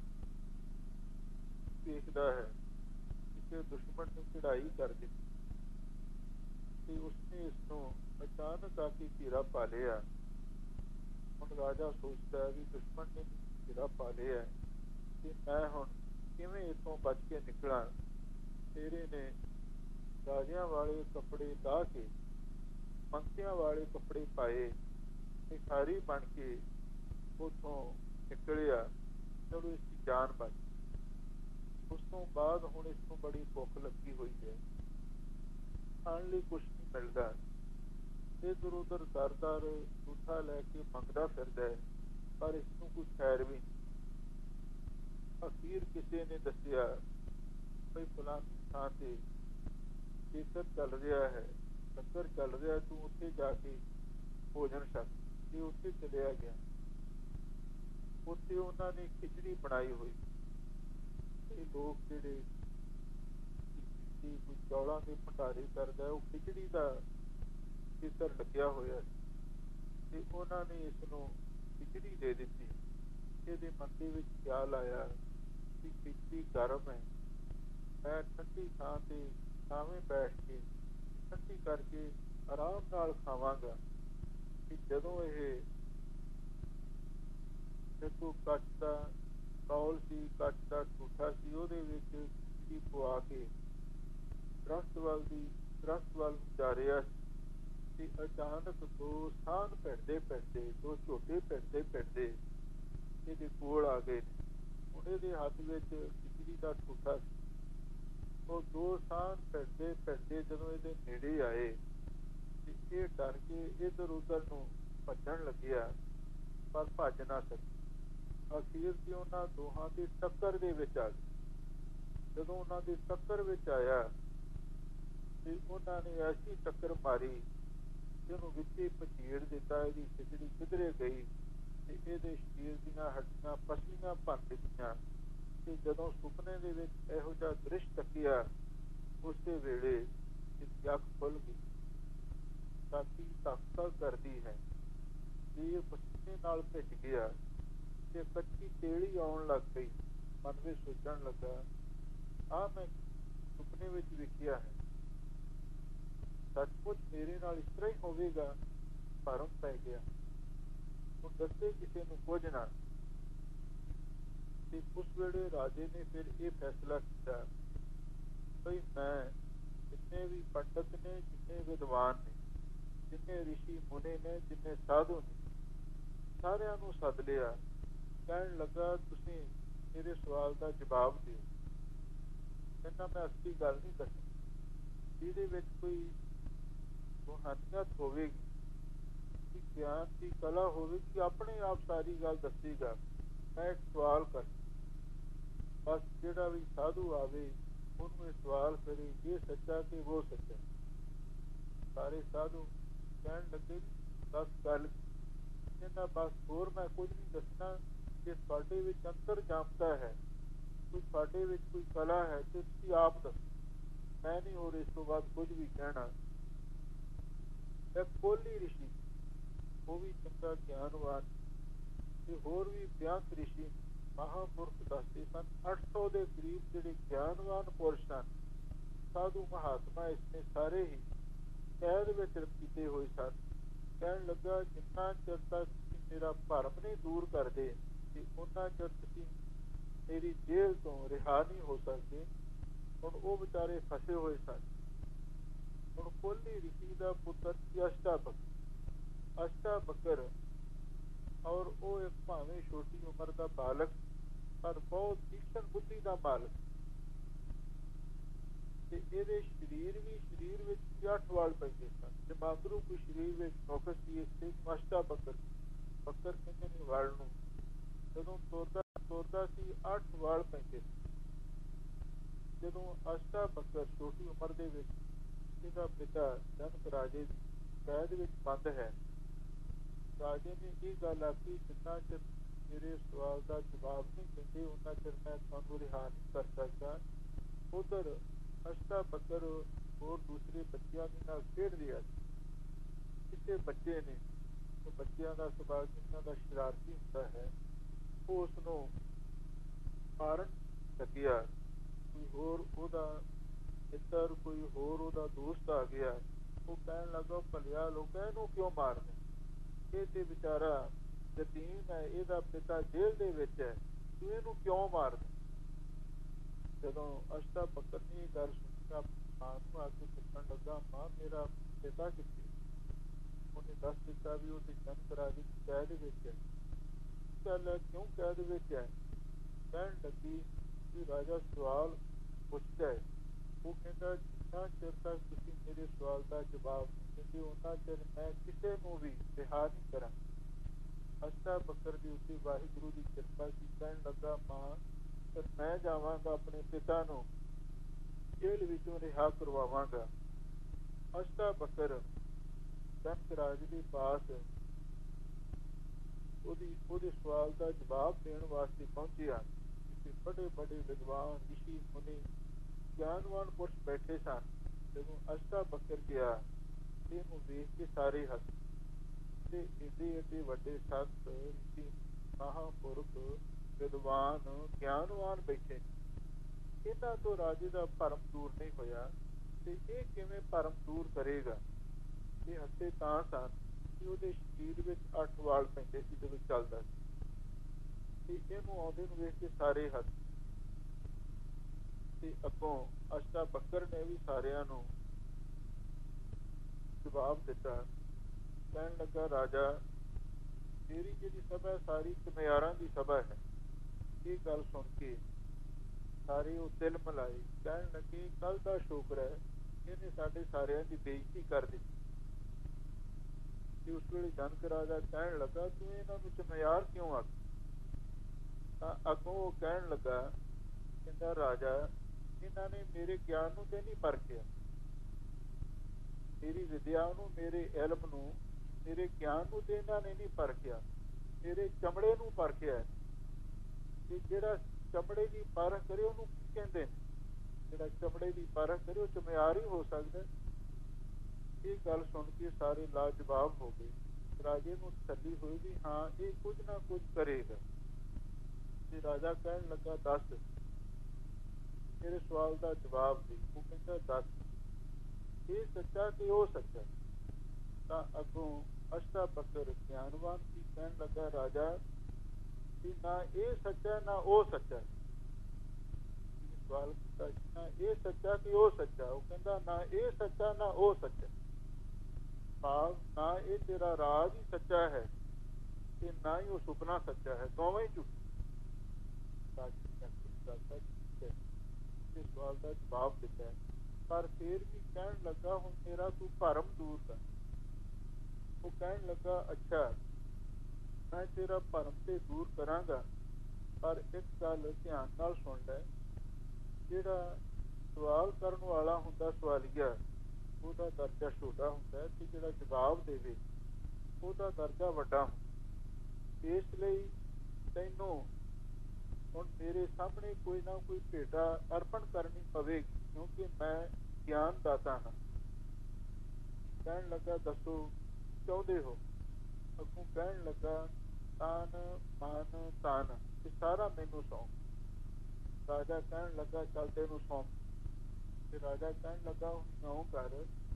ਵੇਖਦਾ ਹੈ ਕਿਸੇ ਦੁਸ਼ਮਣ ਨੇ ਚੜਾਈ ਕਰ ਦਿੱਤੀ ਤੇ ਉਸਨੇ ਇਸ ਨੂੰ ਅਚਾਨਕ ਆ ਕੇ ਘੇਰਾ ਪਾ ਲਿਆ। ਹੁਣ ਰਾਜਾ ਸੋਚਦਾ ਹੈ ਵੀ ਦੁਸ਼ਮਣ ਨੇ ਘੇਰਾ ਪਾ ਲਿਆ ਤੇ ਮੈਂ ਹੁਣ ਕਿਵੇਂ ਇੱਥੋਂ ਬਚ ਕੇ ਨਿਕਲਾਂ। ਤੇਰੇ ਨੇ ਰਾਜਿਆਂ ਵਾਲੇ ਕੱਪੜੇ ਲਾ ਕੇ ਮੰਤਰੀਆਂ ਵਾਲੇ ਕੱਪੜੇ ਪਾਏ, ਭਿਖਾਰੀ ਬਣ ਕੇ ਉੱਥੋਂ ਨਿਕਲਿਆ। ਚਲੋ ਇਸ ਦੀ ਜਾਨ ਬਚ। ਉਸ ਤੋਂ ਬਾਅਦ ਹੁਣ ਇਸ ਨੂੰ ਬੜੀ ਭੁੱਖ ਲੱਗੀ ਹੋਈ ਹੈ, ਖਾਣ ਲਈ ਕੁਛ ਨਹੀਂ ਮਿਲਦਾ। ਇੱਧਰ ਉੱਧਰ ਦਰ ਦਰ ਝੂਠਾ ਲੈ ਕੇ ਮੰਗਦਾ ਫਿਰਦਾ ਹੈ, ਪਰ ਇਸ ਨੂੰ ਕੁਛ ਖੈਰ ਵੀ ਨਹੀਂ। ਅਖੀਰ ਕਿਸੇ ਨੇ ਦੱਸਿਆ ਬਈ ਫਲਾਨੀ ਥਾਂ ਤੇ ਜੇਕਰ ਚੱਲ ਰਿਹਾ ਹੈ, ਲੰਗਰ ਚੱਲ ਰਿਹਾ, ਤੂੰ ਉੱਥੇ ਜਾ ਕੇ ਭੋਜਨ ਛਕ। ਤੇ ਉੱਥੇ ਚਲਿਆ ਗਿਆ। ਉੱਥੇ ਉਹਨਾਂ ਨੇ ਖਿਚੜੀ ਬਣਾਈ ਹੋਈ। ਇਹ ਲੋਕ ਜਿਹੜੇ ਕੋਈ ਚੌਲਾਂ ਦੇ ਭੰਡਾਰੇ ਕਰਦਾ, ਉਹ ਖਿਚੜੀ ਦਾ ਜ਼ਿਕਰ ਲੱਗਿਆ ਹੋਇਆ ਤੇ ਉਹਨਾਂ ਨੇ ਇਸ ਨੂੰ ਖਿਚੜੀ ਦੇ ਦਿੱਤੀ। ਇਹਦੇ ਮਨ ਦੇ ਵਿੱਚ ਖਿਆਲ ਆਇਆ ਕਿ ਖਿਚੜੀ ਗਰਮ ਹੈ, ਮੈਂ ਠੰਡੀ ਥਾਂ ਤੇ ਛਾਵੇਂ ਬੈਠ ਕੇ ਠੰਡੀ ਕਰਕੇ ਆਰਾਮ ਨਾਲ ਖਾਵਾਂਗਾ। ਕਿ ਜਦੋਂ ਇਹ ਦੇਖੋ ਕੱਚ ਦਾ ਕੌਲ ਸੀ, ਕੱਚ ਦਾ ਠੂਠਾ ਸੀ, ਉਹਦੇ ਵਿੱਚ ਖਿਚੜੀ ਪਵਾ ਕੇ ਦਰਖਤ ਵੱਲ ਦੀ ਦਰਖਤ ਵੱਲ ਜਾ ਰਿਹਾ ਸੀ ਤੇ ਅਚਾਨਕ ਦੋ ਸਾਨ ਭਿੜਦੇ ਭਿੜਦੇ ਦੋ ਝੋਟੇ ਭਿੜਦੇ ਭਿੜਦੇ ਇਹਦੇ ਕੋਲ ਆ ਗਏ। ਹੁਣ ਇਹਦੇ ਹੱਥ ਵਿੱਚ ਖਿਚੜੀ ਦਾ ਠੂਠਾ ਸੀ। ਉਹ ਦੋ ਸਾਨ ਭਿੜਦੇ ਭਿੜਦੇ ਜਦੋਂ ਇਹਦੇ ਨੇੜੇ ਆਏ ਤੇ ਇਹ ਡਰ ਕੇ ਇੱਧਰ ਉੱਧਰ ਨੂੰ ਭੱਜਣ ਲੱਗਿਆ, ਪਰ ਭੱਜ ਨਾ ਸਕੇ। ਅਖੀਰ ਤੇ ਉਹਨਾਂ ਦੋਹਾਂ ਦੀ ਟੱਕਰ ਦੇ ਵਿੱਚ ਆ ਗਈ। ਜਦੋਂ ਉਹਨਾਂ ਦੀ ਟੱਕਰ ਵਿੱਚ ਆਇਆ ਤੇ ਉਹਨਾਂ ਨੇ ਐਸੀ ਟੱਕਰ ਮਾਰੀ ਜਿਹਨੂੰ ਵਿੱਚੇ ਪਚੀੜ ਦਿੱਤਾ। ਇਹਦੀ ਖਿਚੜੀ ਕਿਧਰੇ ਗਈ ਤੇ ਇਹਦੇ ਸਰੀਰ ਦੀਆਂ ਹੱਡੀਆਂ ਪਸਲੀਆਂ ਭੰਨ ਦਿੱਤੀਆਂ। ਤੇ ਜਦੋਂ ਸੁਪਨੇ ਦੇ ਵਿੱਚ ਇਹੋ ਜਿਹਾ ਦ੍ਰਿਸ਼ ਤੱਕਿਆ, ਉਸਦੇ ਵੇਲੇ ਇਹਦੀ ਅੱਖ ਖੁੱਲ ਗਈ, ਛਾਤੀ ਧੱਕ ਧੱਕ ਕਰਦੀ ਹੈ, ਸਰੀਰ ਪਸੀਨੇ ਨਾਲ ਭਿੱਜ ਗਿਆ ਤੇ ਕੱਚੀ ਤੇੜੀ ਆਉਣ ਲੱਗ ਪਈ। ਮਨ ਵਿੱਚ ਸੋਚਣ ਲੱਗਾ, ਆਹ ਮੈਂ ਸੁਪਨੇ ਵਿੱਚ ਵੇਖਿਆ ਹੈ, ਸੱਚਮੁੱਚ ਮੇਰੇ ਨਾਲ ਇਸ ਤਰ੍ਹਾਂ ਹੀ ਹੋਵੇਗਾ। ਭਰਮ ਪੈ ਗਿਆ। ਹੁਣ ਦੱਸੇ ਕਿਸੇ ਨੂੰ ਕੁਝ ਨਾ। ਤੇ ਉਸ ਵੇਲੇ ਰਾਜੇ ਨੇ ਫਿਰ ਇਹ ਫੈਸਲਾ ਕੀਤਾ ਬਈ ਮੈਂ ਜਿੰਨੇ ਵੀ ਪੰਡਤ ਨੇ, ਜਿੰਨੇ ਵਿਦਵਾਨ ਨੇ, ਜਿੰਨੇ ਰਿਸ਼ੀ ਮੁਨੀ ਨੇ, ਜਿੰਨੇ ਸਾਧੂ ਨੇ, ਸਾਰਿਆਂ ਨੂੰ ਸੱਦ ਲਿਆ। ਕਹਿਣ ਲੱਗਾ, ਤੁਸੀਂ ਮੇਰੇ ਸਵਾਲ ਦਾ ਜਵਾਬ ਦਿਓ। ਕਹਿੰਦਾ, ਮੈਂ ਅਸਲੀ ਗੱਲ ਨਹੀਂ ਦੱਸਣੀ, ਜਿਹਦੇ ਵਿੱਚ ਕੋਈ ਰੂਹਾਨੀਅਤ ਹੋਵੇਗੀ, ਕਿ ਗਿਆਨ ਦੀ ਕਲਾ ਹੋਵੇਗੀ, ਆਪਣੇ ਆਪ ਸਾਰੀ ਗੱਲ ਦੱਸੇਗਾ। ਮੈਂ ਇੱਕ ਸਵਾਲ ਕਰ, ਬਸ ਜਿਹੜਾ ਵੀ ਸਾਧੂ ਆਵੇ ਉਹਨੂੰ ਇਹ ਸਵਾਲ ਕਰੇ, ਇਹ ਸੱਚਾ ਕਿ ਉਹ ਸੱਚਾ। ਸਾਰੇ ਸਾਧੂ ਕਹਿਣ ਲੱਗੇ, ਬਸ ਗੱਲ। ਕਹਿੰਦਾ, ਬਸ ਹੋਰ ਮੈਂ ਕੁਝ ਨਹੀਂ ਦੱਸਣਾ। ਜੇ ਤੁਹਾਡੇ ਵਿੱਚ ਅੰਤਰ ਜਾਪਦਾ ਹੈ, ਕੋਈ ਤੁਹਾਡੇ ਵਿੱਚ ਕੋਈ ਕਲਾ ਹੈ ਤੇ ਤੁਸੀਂ ਆਪ ਦੱਸੋ, ਮੈਂ ਨਹੀਂ ਹੋਰ ਇਸ ਤੋਂ ਬਾਅਦ ਕੁਝ ਵੀ ਕਹਿਣਾ। ਇੱਕ ਕੋਹਲੀ ਰਿਸ਼ੀ, ਉਹ ਵੀ ਚੰਗਾ ਗਿਆਨਵਾਨ, ਤੇ ਹੋਰ ਵੀ ਬਿਆੰਤ ਰਿਸ਼ੀ ਮਹਾਂਪੁਰਖ ਦੱਸਦੇ ਸਨ। ਅੱਠ ਸੌ ਦੇ ਕਰੀਬ ਜਿਹੜੇ ਗਿਆਨਵਾਨ ਪੁਰਸ਼ ਸਨ, ਸਾਧੂ ਮਹਾਤਮਾ, ਇਸਨੇ ਸਾਰੇ ਹੀ ਕੈਦ ਵਿੱਚ ਕੀਤੇ ਹੋਏ ਸਨ। ਕਹਿਣ ਲੱਗਾ ਜਿੰਨਾ ਚਿਰ ਤੱਕ ਤੁਸੀਂ ਮੇਰਾ ਭਰਮ ਨਹੀਂ ਦੂਰ ਕਰਦੇ ਤੇ ਉਹਨਾਂ ਚਿਰ ਤੁਸੀਂ ਮੇਰੀ ਜੇਲ੍ਹ ਤੋਂ ਰਿਹਾ ਨਹੀਂ ਹੋ ਸਕਦੇ। ਹੁਣ ਉਹ ਵਿਚਾਰੇ ਫਸੇ ਹੋਏ ਸਨ। ਹੁਣ ਕੋਹਲੀ ਰਿਸ਼ੀ ਦਾ ਪੁੱਤਰ ਸੀ ਅਸ਼ਟਾਵਕਰ। ਅਸ਼ਟਾਵਕਰ ਔਰ ਉਹ ਇੱਕ ਭਾਵੇਂ ਛੋਟੀ ਉਮਰ ਦਾ ਬਾਲਕ ਪਰ ਬਹੁਤ ਤੀਖਣ ਬੁੱਧੀ ਦਾ ਮਾਲਕ ਤੇ ਇਹਦੇ ਸਰੀਰ ਵੀ ਸਰੀਰ ਵਿੱਚ ਵੀ ਅੱਠ ਵਾਲ ਪੈਂਦੇ ਸਨ। ਜਮਾਂਦਰੂ ਕੋਈ ਸਰੀਰ ਵਿੱਚ ਨੌਕਰ ਸੀ। ਇਸ ਅਸ਼ਟਾਵਕਰ ਬੱਕਰ ਕਹਿੰਦੇ ਨੇ ਵਾਲ ਨੂੰ ਜਦੋਂ ਤੁਰਦਾ ਤੁਰਦਾ ਸੀ ਅੱਠ ਵਾਲ ਪੈਂਦੇ ਸੀ। ਜਦੋਂ ਅਸ਼ਟਾਵਕਰ ਛੋਟੀ ਉਮਰ ਦੇ ਵਿੱਚ ਇਹਦਾ ਪਿਤਾ ਜਨਕ ਰਾਜੇ ਦੀ ਕੈਦ ਵਿੱਚ ਬੰਦ ਹੈ। ਰਾਜੇ ਨੇ ਇਹ ਗੱਲ ਆਖੀ ਜਿੰਨਾ ਚਿਰ ਮੇਰੇ ਸਵਾਲ ਦਾ ਜਵਾਬ ਨਹੀਂ ਦਿੰਦੇ ਉਹਨਾਂ ਚਿਰ ਮੈਂ ਤੁਹਾਨੂੰ ਰਿਹਾ ਨਹੀਂ ਕਰ ਸਕਦਾ। ਉਧਰ ਅਸ਼ਟਾਵਕਰ ਹੋਰ ਦੂਸਰੇ ਬੱਚਿਆਂ ਦੇ ਨਾਲ ਖੇਡ ਰਿਹਾ ਸੀ। ਕਿਸੇ ਬੱਚੇ ਨੇ ਉਹ ਬੱਚਿਆਂ ਦਾ ਸੁਭਾਅ ਜਿਨ੍ਹਾਂ ਦਾ ਸ਼ਰਾਰਤੀ ਹੁੰਦਾ ਹੈ ਉਹ ਉਸਨੂੰ ਮਾਰਨ ਲੱਗਿਆ। ਕੋਈ ਹੋਰ ਉਹਦਾ ਮਿੱਤਰ ਕੋਈ ਹੋਰ ਉਹਦਾ ਦੋਸਤ ਆ ਗਿਆ। ਉਹ ਕਹਿਣ ਲੱਗਾ ਭਲਿਆ ਲੋਕਾਂ ਇਹਨੂੰ ਕਿਉਂ ਮਾਰਦੇ? ਇਹ ਤੇ ਵਿਚਾਰਾ ਯਤੀਮ ਹੈ, ਇਹਦਾ ਪਿਤਾ ਜੇਲ੍ਹ ਦੇ ਵਿੱਚ ਹੈ, ਤੂੰ ਇਹਨੂੰ ਕਿਉਂ ਮਾਰਦਾ? ਜਦੋਂ ਅਸ਼ਟਾਵਕਰ ਨੇ ਇਹ ਗੱਲ ਸੁਣੀ ਤਾਂ ਮਾਂ ਨੂੰ ਆ ਕੇ ਪੁੱਛਣ ਲੱਗਾ ਮਾਂ ਮੇਰਾ ਪਿਤਾ ਕਿੱਥੇ? ਉਹਨੇ ਦੱਸ ਦਿੱਤਾ ਵੀ ਉਹ ਤੇ ਜਨਕ ਰਾਜੇ ਦੀ ਕੈਦ ਵਿੱਚ ਹੈ। ਚੱਲ ਕਿਉਂ ਕੈਦ ਵਿੱਚ ਹੈ? ਕਹਿਣ ਲੱਗੀ ਵੀ ਰਾਜਾ ਸਵਾਲ ਪੁੱਛਦਾ ਹੈ। ਉਹ ਕਹਿੰਦਾ ਜਿੰਨਾ ਚਿਰ ਤੱਕ ਤੁਸੀਂ ਮੇਰੇ ਸਵਾਲ ਦਾ ਜਵਾਬ ਨਹੀਂ ਦਿੰਦੇ ਉਹਨਾਂ ਚਿਰ ਮੈਂ ਕਿਸੇ ਨੂੰ ਵੀ ਰਿਹਾ ਨਹੀਂ ਕਰਾਂ। ਅਸ਼ਟਾਵਕਰ ਦੇ ਉੱਤੇ ਵਾਹਿਗੁਰੂ ਦੀ ਕਿਰਪਾ ਸੀ। ਕਹਿਣ ਲੱਗਾ ਮਾਂ ਫਿਰ ਮੈਂ ਜਾਵਾਂਗਾ ਆਪਣੇ ਪਿਤਾ ਨੂੰ ਜੇਲ੍ਹ ਵਿੱਚੋਂ ਰਿਹਾ ਕਰਵਾਵਾਂਗਾ। ਅਸ਼ਟਾਵਕਰ ਜਨਕ ਰਾਜ ਦੇ ਪਾਸ ਉਹਦੀ ਉਹਦੇ ਸਵਾਲ ਦਾ ਜਵਾਬ ਦੇਣ ਵਾਸਤੇ ਪਹੁੰਚਿਆ। ਜਿੱਥੇ ਬੜੇ ਬੜੇ ਵਿਦਵਾਨ ਰਿਸ਼ੀ ਮੁਨੀ ਗਿਆਨਵਾਨ ਪੁਰਸ਼ ਬੈਠੇ ਸਨ। ਜਦੋਂ ਅਸ਼ਟਾਵਕਰ ਗਿਆ ਇਹਨੂੰ ਵੇਖ ਕੇ ਸਾਰੇ ਹੱਸੇ ਤੇ ਏਡੇ ਏਡੇ ਵੱਡੇ ਸੰਤ ਰਿਸ਼ੀ ਮਹਾਂਪੁਰਖ ਵਿਦਵਾਨ ਗਿਆਨਵਾਨ ਬੈਠੇ। ਇਹਨਾਂ ਤੋਂ ਰਾਜੇ ਦਾ ਭਰਮ ਦੂਰ ਨਹੀਂ ਹੋਇਆ ਤੇ ਇਹ ਕਿਵੇਂ ਭਰਮ ਦੂਰ ਕਰੇਗਾ? ਇਹ ਹੱਸੇ ਤਾਂ ਸਨ ਕਿ ਉਹਦੇ ਸਰੀਰ ਵਿੱਚ ਅੱਠ ਵਾਲ ਪੈਂਦੇ ਸੀ ਜਦੋਂ ਚੱਲਦਾ ਸੀ ਤੇ ਇਹਨੂੰ ਆਉਂਦੇ ਨੂੰ ਵੇਖ ਕੇ ਸਾਰੇ ਹੱਸੇ। ਤੇ ਅੱਗੋਂ ਅਸ਼ਟਾਵਕਰ ਨੇ ਵੀ ਸਾਰਿਆਂ ਨੂੰ ਜਵਾਬ ਦਿੱਤਾ। ਕਹਿਣ ਲੱਗਾ ਰਾਜਾ ਮੇਰੀ ਜਿਹੜੀ ਸਭਾ ਸਾਰੀ ਘੁਮਿਆਰਾਂ ਦੀ ਸਭਾ ਹੈ। ਇਹ ਗੱਲ ਸੁਣ ਕੇ ਸਾਰੇ ਉਹ ਦਿਲ ਮਿਲਾਏ। ਕਹਿਣ ਲੱਗੇ ਕੱਲ ਦਾ ਸ਼ੁਕਰ ਹੈ ਇਹਨੇ ਸਾਡੇ ਸਾਰਿਆਂ ਦੀ ਬੇਇੱਜ਼ਤੀ ਕਰ ਦਿੱਤੀ। ਤੇ ਉਸ ਵੇਲੇ ਜਨਕ ਰਾਜਾ ਕਹਿਣ ਲੱਗਾ ਤੂੰ ਇਹਨਾਂ ਨੂੰ ਘੁਮਿਆਰ ਕਿਉਂ ਆਖ? ਤਾਂ ਅੱਗੋਂ ਉਹ ਕਹਿਣ ਲੱਗਾ ਕਹਿੰਦਾ ਰਾਜਾ ਇਹਨਾਂ ਨੇ ਮੇਰੇ ਗਿਆਨ ਨੂੰ ਤੇ ਨਹੀਂ ਪਰਖਿਆ, ਮੇਰੀ ਵਿਦਿਆ ਨੂੰ ਮੇਰੇ ਇਲਮ ਨੂੰ ਮੇਰੇ ਗਿਆਨ ਨੂੰ ਤੇ ਇਹਨਾਂ ਨੇ ਨਹੀਂ ਪਰਖਿਆ, ਮੇਰੇ ਚਮੜੇ ਨੂੰ ਪਰਖਿਆ। ਤੇ ਜਿਹੜਾ ਚਮੜੇ ਦੀ ਪਰਖ ਕਰੇ ਉਹਨੂੰ ਕੀ ਕਹਿੰਦੇ ਨੇ? ਜਿਹੜਾ ਚਮੜੇ ਦੀ ਪਰਖ ਕਰੇ ਉਹ ਘੁਮਿਆਰ ਹੀ ਹੋ ਸਕਦਾ। ਇਹ ਗੱਲ ਸੁਣ ਕੇ ਸਾਰੇ ਲਾਜਵਾਬ ਹੋ ਗਏ। ਰਾਜੇ ਨੂੰ ਤਸੱਲੀ ਹੋਈ ਵੀ ਹਾਂ ਇਹ ਕੁਝ ਨਾ ਕੁਝ ਕਰੇਗਾ। ਤੇ ਰਾਜਾ ਕਹਿਣ ਲੱਗਾ ਦੱਸ ਮੇਰੇ ਸਵਾਲ ਦਾ ਜਵਾਬ ਦੇ। ਉਹ ਕਹਿੰਦਾ ਦੱਸ ਇਹ ਸੱਚਾ ਕਿ ਉਹ ਸੱਚਾ? ਤਾਂ ਅੱਗੋਂ ਅਸ਼ਟਾਵਕਰ ਗਿਆਨਵਾਨ ਸੀ। ਕਹਿਣ ਲੱਗਾ ਰਾਜਾ ਕਿ ਨਾ ਇਹ ਸੱਚਾ ਨਾ ਉਹ ਸੱਚਾ। ਸਵਾਲ ਕੀਤਾ ਨਾ ਇਹ ਸੱਚਾ ਕਿ ਉਹ ਸੱਚਾ? ਉਹ ਕਹਿੰਦਾ ਨਾ ਇਹ ਸੱਚਾ ਨਾ ਉਹ ਸੱਚਾ। ਭਾਵ ਨਾ ਇਹ ਤੇਰਾ ਰਾਜ ਹੀ ਸੱਚਾ ਹੈ ਤੇ ਨਾ ਹੀ ਉਹ ਸੁਪਨਾ ਸੱਚਾ ਹੈ, ਦੋਵੇਂ ਹੀ ਝੂਠੇ। ਸਵਾਲ ਦਾ ਜਵਾਬ ਦਿੱਤਾ ਪਰ ਫਿਰ ਵੀ ਕਹਿਣ ਲੱਗਾ ਹੁਣ ਮੇਰਾ ਤੂੰ ਭਰਮ ਦੂਰ ਕਰ। ਉਹ ਕਹਿਣ ਲੱਗਾ ਅੱਛਾ ਮੈਂ ਤੇਰਾ ਭਰਮ ਤੇ ਦੂਰ ਕਰਾਂਗਾ ਪਰ ਇੱਕ ਗੱਲ ਧਿਆਨ ਨਾਲ ਸੁਣ ਲੈ। ਜਿਹੜਾ ਸਵਾਲ ਕਰਨ ਵਾਲਾ ਹੁੰਦਾ ਸਵਾਲੀਆ ਉਹਦਾ ਦਰਜਾ ਛੋਟਾ ਹੁੰਦਾ ਤੇ ਜਿਹੜਾ ਜਵਾਬ ਦੇਵੇ ਉਹਦਾ ਦਰਜਾ ਵੱਡਾ ਹੁੰਦਾ। ਇਸ ਲਈ ਤੈਨੂੰ ਹੁਣ ਮੇਰੇ ਸਾਹਮਣੇ ਕੋਈ ਨਾ ਕੋਈ ਭੇਟਾ ਅਰਪਣ ਕਰਨੀ ਪਵੇਗੀ ਕਿਉਂਕਿ ਮੈਂ ਗਿਆਨ ਦਾਤਾ ਹਾਂ। ਕਹਿਣ ਲੱਗਾ ਦੱਸੋ ਚਾਹੁੰਦੇ ਹੋ? ਅੱਗੋਂ ਕਹਿਣ ਲੱਗਾ ਤਾਨ ਮਾਨ ਤਾਨ ਇਹ ਸਾਰਾ ਮੈਨੂੰ ਸੌਂਪ। ਰਾਜਾ ਕਹਿਣ ਲੱਗਾ ਚੱਲ ਤੈਨੂੰ ਸੌਂਪ। ਤੇ ਰਾਜਾ ਕਹਿਣ ਲੱਗਾ ਹੁਣ ਇਉਂ ਕਰ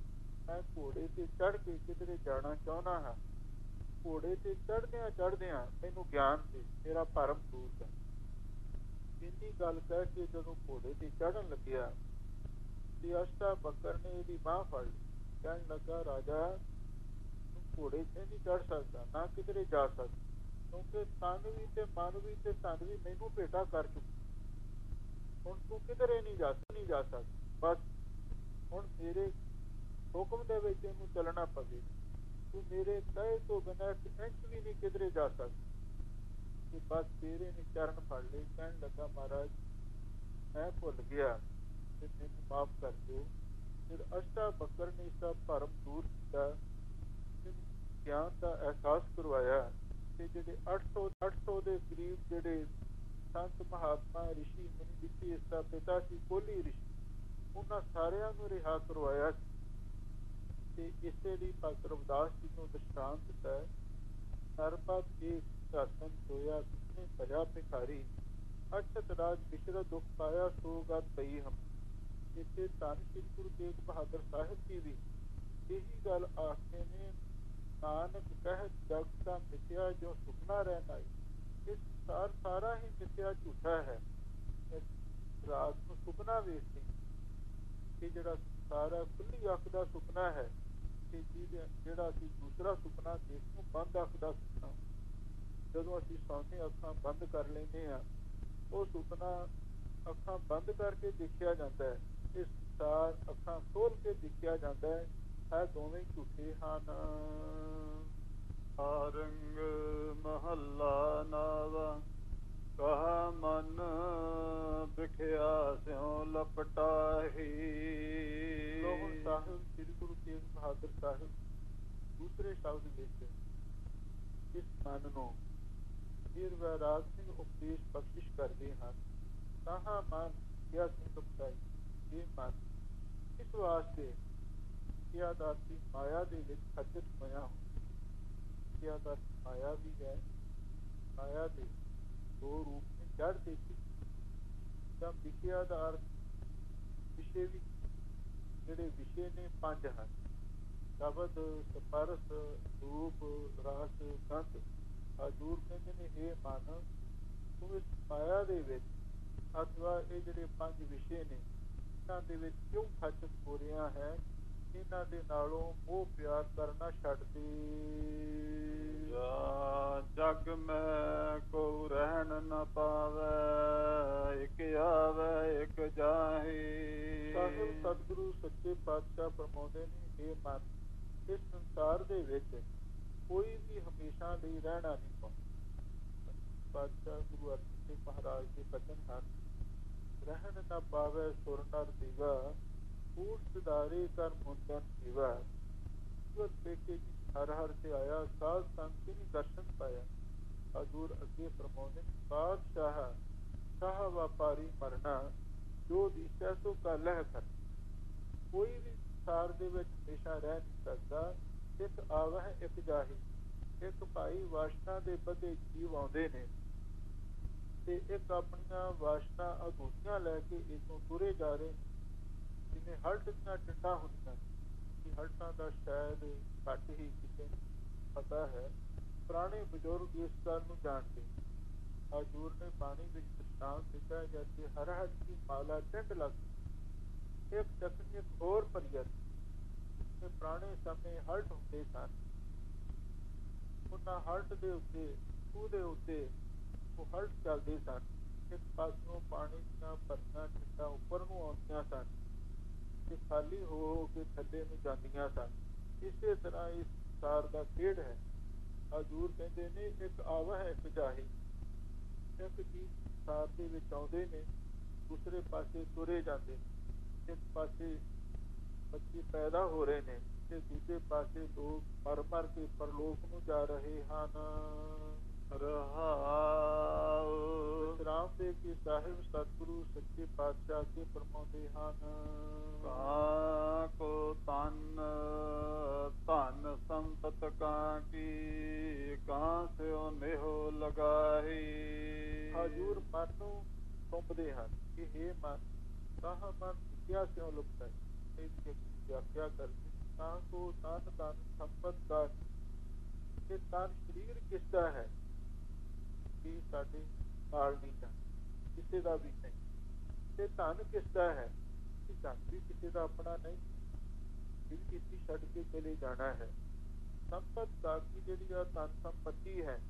ਮੈਂ ਘੋੜੇ ਤੇ ਚੜ੍ਹ ਕੇ ਕਿਧਰੇ ਜਾਣਾ ਚਾਹੁੰਦਾ ਹਾਂ। ਘੋੜੇ ਤੇ ਚੜ੍ਹਦਿਆਂ ਚੜ੍ਹਦਿਆਂ ਮੈਨੂੰ ਗਿਆਨ ਦੇ, ਮੇਰਾ ਭਰਮ ਦੂਰ ਕਰ। ਇੰਨੀ ਗੱਲ ਕਹਿ ਕੇ ਜਦੋਂ ਘੋੜੇ ਤੇ ਚੜ੍ਹਨ ਲੱਗਿਆ ਤੇ ਅਸ਼ਟਾਵਕਰ ਨੇ ਇਹਦੀ ਬਾਂਹ ਫੜ ਲਈ। ਕਹਿਣ ਲੱਗਾ, ਰਾਜਾ ਤੂੰ ਘੋੜੇ ਤੇ ਨਹੀਂ ਚੜ੍ਹ ਸਕਦਾ, ਨਾ ਕਿਧਰੇ ਜਾ ਸਕਦਾ, ਕਿਉਂਕਿ ਤਨ ਵੀ ਤੇ ਮਨ ਵੀ ਤੇ ਧਨ ਵੀ ਮੈਨੂੰ ਭੇਟਾ ਕਰ ਚੁੱਕੀ। ਹੁਣ ਤੂੰ ਕਿਧਰੇ ਨਹੀਂ ਜਾ ਨਹੀਂ ਜਾ ਸਕਦਾ। ਬਸ ਹੁਣ ਮੇਰੇ ਹੁਕਮ ਦੇ ਵਿੱਚ ਇਹਨੂੰ ਚੱਲਣਾ ਪਵੇ। ਤੂੰ ਮੇਰੇ ਕਹੇ ਤੋਂ ਬਿਨਾਂ ਇੱਕ ਇੰਚ ਵੀ ਨਹੀਂ ਕਿਧਰੇ ਜਾ ਸਕਦਾ। ਤੇ ਬਸ ਤੇਰੇ ਨੇ ਚਰਨ ਫੜ ਲਏ। ਕਹਿਣ ਲੱਗਾ, ਮਹਾਰਾਜ ਮੈਂ ਭੁੱਲ ਗਿਆ ਤੇ ਮੈਨੂੰ ਮਾਫ਼ ਕਰ ਦਿਓ। ਫਿਰ ਅਸ਼ਟਾਵਕਰ ਨੇ ਇਸਦਾ ਭਰਮ ਦੂਰ ਕੀਤਾ, ਗਿਆਨ ਦਾ ਅਹਿਸਾਸ ਕਰਵਾਇਆ। ਤੇ ਜਿਹੜੇ ਅੱਠ ਸੌ ਅੱਠ ਸੌ ਦੇ ਕਰੀਬ ਜਿਹੜੇ ਸੰਤ ਮਹਾਤਮਾ ਰਿਸ਼ੀ ਮੁਨੀ ਰਿਸ਼ੀ, ਇਸਦਾ ਪਿਤਾ ਸੀ ਕੋਹਲੀ ਰਿਸ਼ੀ, ਉਹਨਾਂ ਸਾਰਿਆਂ ਨੂੰ ਰਿਹਾ ਕਰਵਾਇਆ ਸੀ। ਤੇ ਇਸੇ ਲਈ ਭਗਤ ਰਵਿਦਾਸ ਜੀ ਨੂੰ ਦ੍ਰਿਸ਼ਟਾਂਤ ਦਿੱਤਾ ਹੈ, ਸਰਬਤ ਏਕ ਦਾਸਨ ਸੋਇਆ ਕਿਸਨੇ ਭਜਾ ਭਿਖਾਰੀ, ਅਛਤ ਰਾਜ ਮਿਸ਼ਰਤ ਦੁਖ ਪਾਇਆ ਸੋ ਗਤ ਪਈ ਹਮ। ਇੱਥੇ ਧੰਨ ਸ੍ਰੀ ਗੁਰੂ ਤੇਗ ਬਹਾਦਰ ਸਾਹਿਬ ਜੀ ਵੀ ਇਹੀ ਗੱਲ ਆਖਦੇ ਨੇ, ਨਾਨਕ ਕਹਿ ਜਗ ਦਾ ਮਿਥਿਆ ਜੋ ਸੁਪਨਾ ਰਹਿਣਾ। ਇਹ ਸਾਰ ਸਾਰਾ ਹੀ ਮਿਥਿਆ ਝੂਠਾ ਹੈ। ਰਾਤ ਨੂੰ ਸੁਪਨਾ ਵੇਖਦੇ ਕਿ ਜਿਹੜਾ ਸਾਰਾ ਖੁੱਲੀ ਅੱਖ ਦਾ ਸੁਪਨਾ ਹੈ, ਤੇ ਜਿਹੜਾ ਅਸੀਂ ਦੂਸਰਾ ਸੁਪਨਾ ਦੇਖ ਨੂੰ ਬੰਦ ਅੱਖ ਦਾ ਸੁਪਨਾ, ਜਦੋਂ ਅਸੀਂ ਸੌਂਦੇ ਅੱਖਾਂ ਬੰਦ ਕਰ ਲੈਂਦੇ ਹਾਂ, ਉਹ ਸੁਪਨਾ ਅੱਖਾਂ ਬੰਦ ਕਰਕੇ ਦੇਖਿਆ ਜਾਂਦਾ ਹੈ। ਇਸ ਸਾਰ ਅੱਖਾਂ ਖੋਲ ਕੇ ਦੇਖਿਆ ਜਾਂਦਾ ਹੈ, ਹੈ ਦੋਵੇਂ ਝੂਠੇ ਹਨ। ਆਰੰਗ ਮਹੱਲਾ ਨਾਵਾ, ਕਹਾ ਮਨ ਬਿਖਿਆ ਸਿਉ ਲਪਟਾਹੀ। ਲੋਹਣ ਸਾਹਿਬ ਸ੍ਰੀ ਗੁਰੂ ਤੇਗ ਬਹਾਦਰ ਸਾਹਿਬ ਦੂਸਰੇ ਸ਼ਬਦ ਵਿੱਚ ਇਸ ਮਨ ਨੂੰ ਵੀਰ ਵੈਰਾਗ ਸਿੰਘ ਉਪਦੇਸ਼ ਬਖਸ਼ਿਸ਼ ਕਰਦੇ ਹਨ। ਕਹਾ ਮਨ ਬਿਖਿਆ ਸਿਉ ਲਪਟਾਹੀ, ਇਹ ਮਨ ਇਸ ਵਾਸਤੇ ਕਿਆਦਾਤੀ ਮਾਇਆ ਦੇ ਵਿੱਚ ਖੱਚਤ ਹੋਇਆ ਹੁੰਦਾ। ਕਿਆਦਾਤੀ ਮਾਇਆ ਵੀ ਹੈ। ਮਾਇਆ ਦੇ ਦੋ ਰੂਪ ਨੇ, ਜੜ ਤੇ ਚਿੱਤ। ਜਾਂ ਵਿਖਿਆ ਦਾ ਅਰਥ ਵਿਸ਼ੇ ਵੀ, ਜਿਹੜੇ ਵਿਸ਼ੇ ਨੇ ਪੰਜ ਹਨ, ਸ਼ਬਦ, ਸਪਰਸ, ਰੂਪ, ਰਸ, ਗੰਧ। ਹਜ਼ੂਰ ਕਹਿੰਦੇ ਨੇ, ਇਹ ਮਨ ਤੂੰ ਇਸ ਮਾਇਆ ਦੇ ਵਿੱਚ ਅਥਵਾ ਇਹ ਜਿਹੜੇ ਪੰਜ ਵਿਸ਼ੇ ਨੇ, ਇਹਨਾਂ ਦੇ ਵਿੱਚ ਕਿਉਂ ਖੱਚਤ ਹੋ ਰਿਹਾ ਹੈ? ਇਹਨਾਂ ਦੇ ਨਾਲੋਂ ਮੋਹ ਪਿਆਰ ਕਰਨਾ ਛੱਡ ਦੇ। ਜਗ ਮੈਂ ਕੋ ਰਹਿਣ ਨ ਪਾਵੈ, ਇਕ ਆਵੈ ਇਕ ਜਾਹੀ। ਸਾਹਿਬ ਸਤਿਗੁਰੂ ਸੱਚੇ ਪਾਤਸ਼ਾਹ ਫਰਮਾਉਂਦੇ ਨੇ, ਇਹ ਮਨ ਇਸ ਸੰਸਾਰ ਦੇ ਵਿੱਚ ਕੋਈ ਵੀ ਹਮੇਸ਼ਾ ਲਈ ਰਹਿਣਾ ਨਹੀਂ ਪਾਉਂਦਾ। ਪਾਤਸ਼ਾਹ ਗੁਰੂ ਅਰਜਨ ਦੇਵ ਮਹਾਰਾਜ ਦੇ ਬਚਨ ਹਨ, ਰਹਿਣ ਨਾ ਪਾਵੈ ਸੁਰ ਨਰ ਦੀਵਾ, ਊਠ ਸਿਧਾਰੇ ਕਰ ਮੁੰਦਨ ਜੀਵਾ। ਪੇਕੇ ਜੀ ਹਰ ਹਰ ਤੇ ਆਇਆ, ਸਾਧ ਸੰਤ ਨੇ ਦਰਸ਼ਨ ਪਾਇਆ। ਹਜ਼ੂਰ ਅੱਗੇ ਫਰਮਾਉਂਦੇ, ਬਾਦਸ਼ਾਹ ਸ਼ਾਹ ਵਪਾਰੀ ਮਰਨਾ, ਜੋ ਦੀਸੈ ਸੋ ਕਾਲਹਿ ਕਰ। ਕੋਈ ਵੀ ਸੰਸਾਰ ਦੇ ਵਿੱਚ ਹਮੇਸ਼ਾ ਰਹਿ ਨਹੀਂ ਸਕਦਾ। ਇੱਕ ਆਵਹਿ ਇੱਕ ਜਾਹੀ। ਇੱਕ ਭਾਈ ਵਾਸ਼ਨਾ ਦੇ ਵਧੇ ਜੀਵ ਆਉਂਦੇ ਨੇ, ਤੇ ਇੱਕ ਆਪਣੀਆਂ ਵਾਸ਼ਨਾ ਅਧੂਰੀਆਂ ਲੈ ਕੇ ਇੱਥੋਂ ਤੁਰੇ ਜਾ ਰਹੇ। ਜਿਵੇਂ ਹਲਟ ਦੀਆਂ ਟਿੰਡਾਂ ਹੁੰਦੀਆਂ, ਕਿ ਹਲਟਾਂ ਦਾ ਸ਼ਾਇਦ ਘੱਟ ਹੀ ਕਿਸੇ ਨੂੰ ਪਤਾ ਹੈ, ਪੁਰਾਣੇ ਬਜ਼ੁਰਗ ਇਸ ਗੱਲ ਨੂੰ ਜਾਣਦੇ। ਹਜ਼ੂਰ ਨੇ ਬਾਣੀ ਵਿੱਚ ਦ੍ਰਿਸ਼ਟਾਂਤ ਦਿੱਤਾ, ਜੈਸੇ ਹਰਹਰ ਦੀ ਮਾਲਾ ਟਿੰਡ ਲੱਗ ਇੱਕ ਚੱਕਣੀ ਇੱਕ ਹੋਰ ਭਰੀਆ। ਪੁਰਾਣੇ ਸਮੇਂ ਹਲਟ ਹੁੰਦੇ ਸਨ, ਉਹਨਾਂ ਹਲਟ ਦੇ ਉੱਤੇ ਖੂਹ ਦੇ ਉੱਤੇ ਉਹ ਹਲਟ ਚੱਲਦੇ ਸਨ। ਇੱਕ ਪਾਸਿਓਂ ਪਾਣੀ ਦੀਆਂ ਭਰੀਆਂ ਟਿੰਡਾਂ ਉੱਪਰ ਨੂੰ ਆਉਂਦੀਆਂ ਸਨ ਤੇ ਖਾਲੀ ਹੋ ਹੋ ਕੇ ਥੱਲੇ ਨੂੰ ਜਾਂਦੀਆਂ ਸਨ। ਇਸੇ ਤਰ੍ਹਾਂ ਇਸ ਸੰਸਾਰ ਦਾ ਖੇਡ ਹੈ। ਹਜ਼ੂਰ ਕਹਿੰਦੇ ਨੇ, ਇੱਕ ਆਵਾ ਹੈ ਇੱਕ ਜਾਹੀ। ਇੱਕ ਚੀਜ਼ ਸੰਸਾਰ ਦੇ ਵਿੱਚ ਆਉਂਦੇ ਨੇ, ਦੂਸਰੇ ਪਾਸੇ ਤੁਰੇ ਜਾਂਦੇ। ਇੱਕ ਪਾਸੇ ਬੱਚੇ ਪੈਦਾ ਹੋ ਰਹੇ ਨੇ ਤੇ ਦੂਜੇ ਪਾਸੇ ਲੋਕ ਮਰ ਮਰ ਕੇ ਪਰਲੋਕ ਨੂੰ ਜਾ ਰਹੇ ਹਨ। ਰਹਾਉ ਵਿਸ਼ਰਾਮ ਦੇ ਕੇ ਸਾਹਿਬ ਸਤਿਗੁਰੂ ਸੱਚੇ ਪਾਤਸ਼ਾਹ ਕੇ ਫਰਮਾਉਂਦੇ ਹਨ, ਕਾਂ ਕੋ ਤਨ ਧਨ ਸੰਪਤ ਕਾਂ ਕੀ, ਕਾਂ ਸਿਓ ਨਿਹੋ ਲਗਾਹੀ। ਹਜ਼ੂਰ ਮਨ ਨੂੰ ਸੌਂਪਦੇ ਹਨ ਕਿ ਇਹ ਮਨ ਕਹਾਂ ਮਨ ਵਿਖਿਆ ਸਿਓ ਲੁਪਟਾਈ। ਇਹਦੀ ਵਿਆਖਿਆ ਕਰਦੇ ਤਾਂ ਕੋ ਤਨ ਤਨ ਸੰਪਤ ਦਾ ਕਿ ਤਨ ਸਰੀਰ ਕਿਸ ਦਾ ਹੈ ਕਿ ਸਾਡੇ ਨਾਲ ਨਹੀਂ ਜਾਂਦਾ, ਕਿਸੇ ਦਾ ਵੀ ਨਹੀਂ। ਤੇ ਧਨ ਕਿਸ ਦਾ ਹੈ ਕਿ ਧਨ ਵੀ ਕਿਸੇ ਦਾ ਆਪਣਾ ਨਹੀਂ, ਫਿਰ ਕੀਤੀ ਛੱਡ ਕੇ ਚਲੇ ਜਾਣਾ ਹੈ। ਸੰਪਤ ਦਾ ਕੀ ਜਿਹੜੀ ਆ ਧਨ ਸੰਪਤੀ ਹੈ,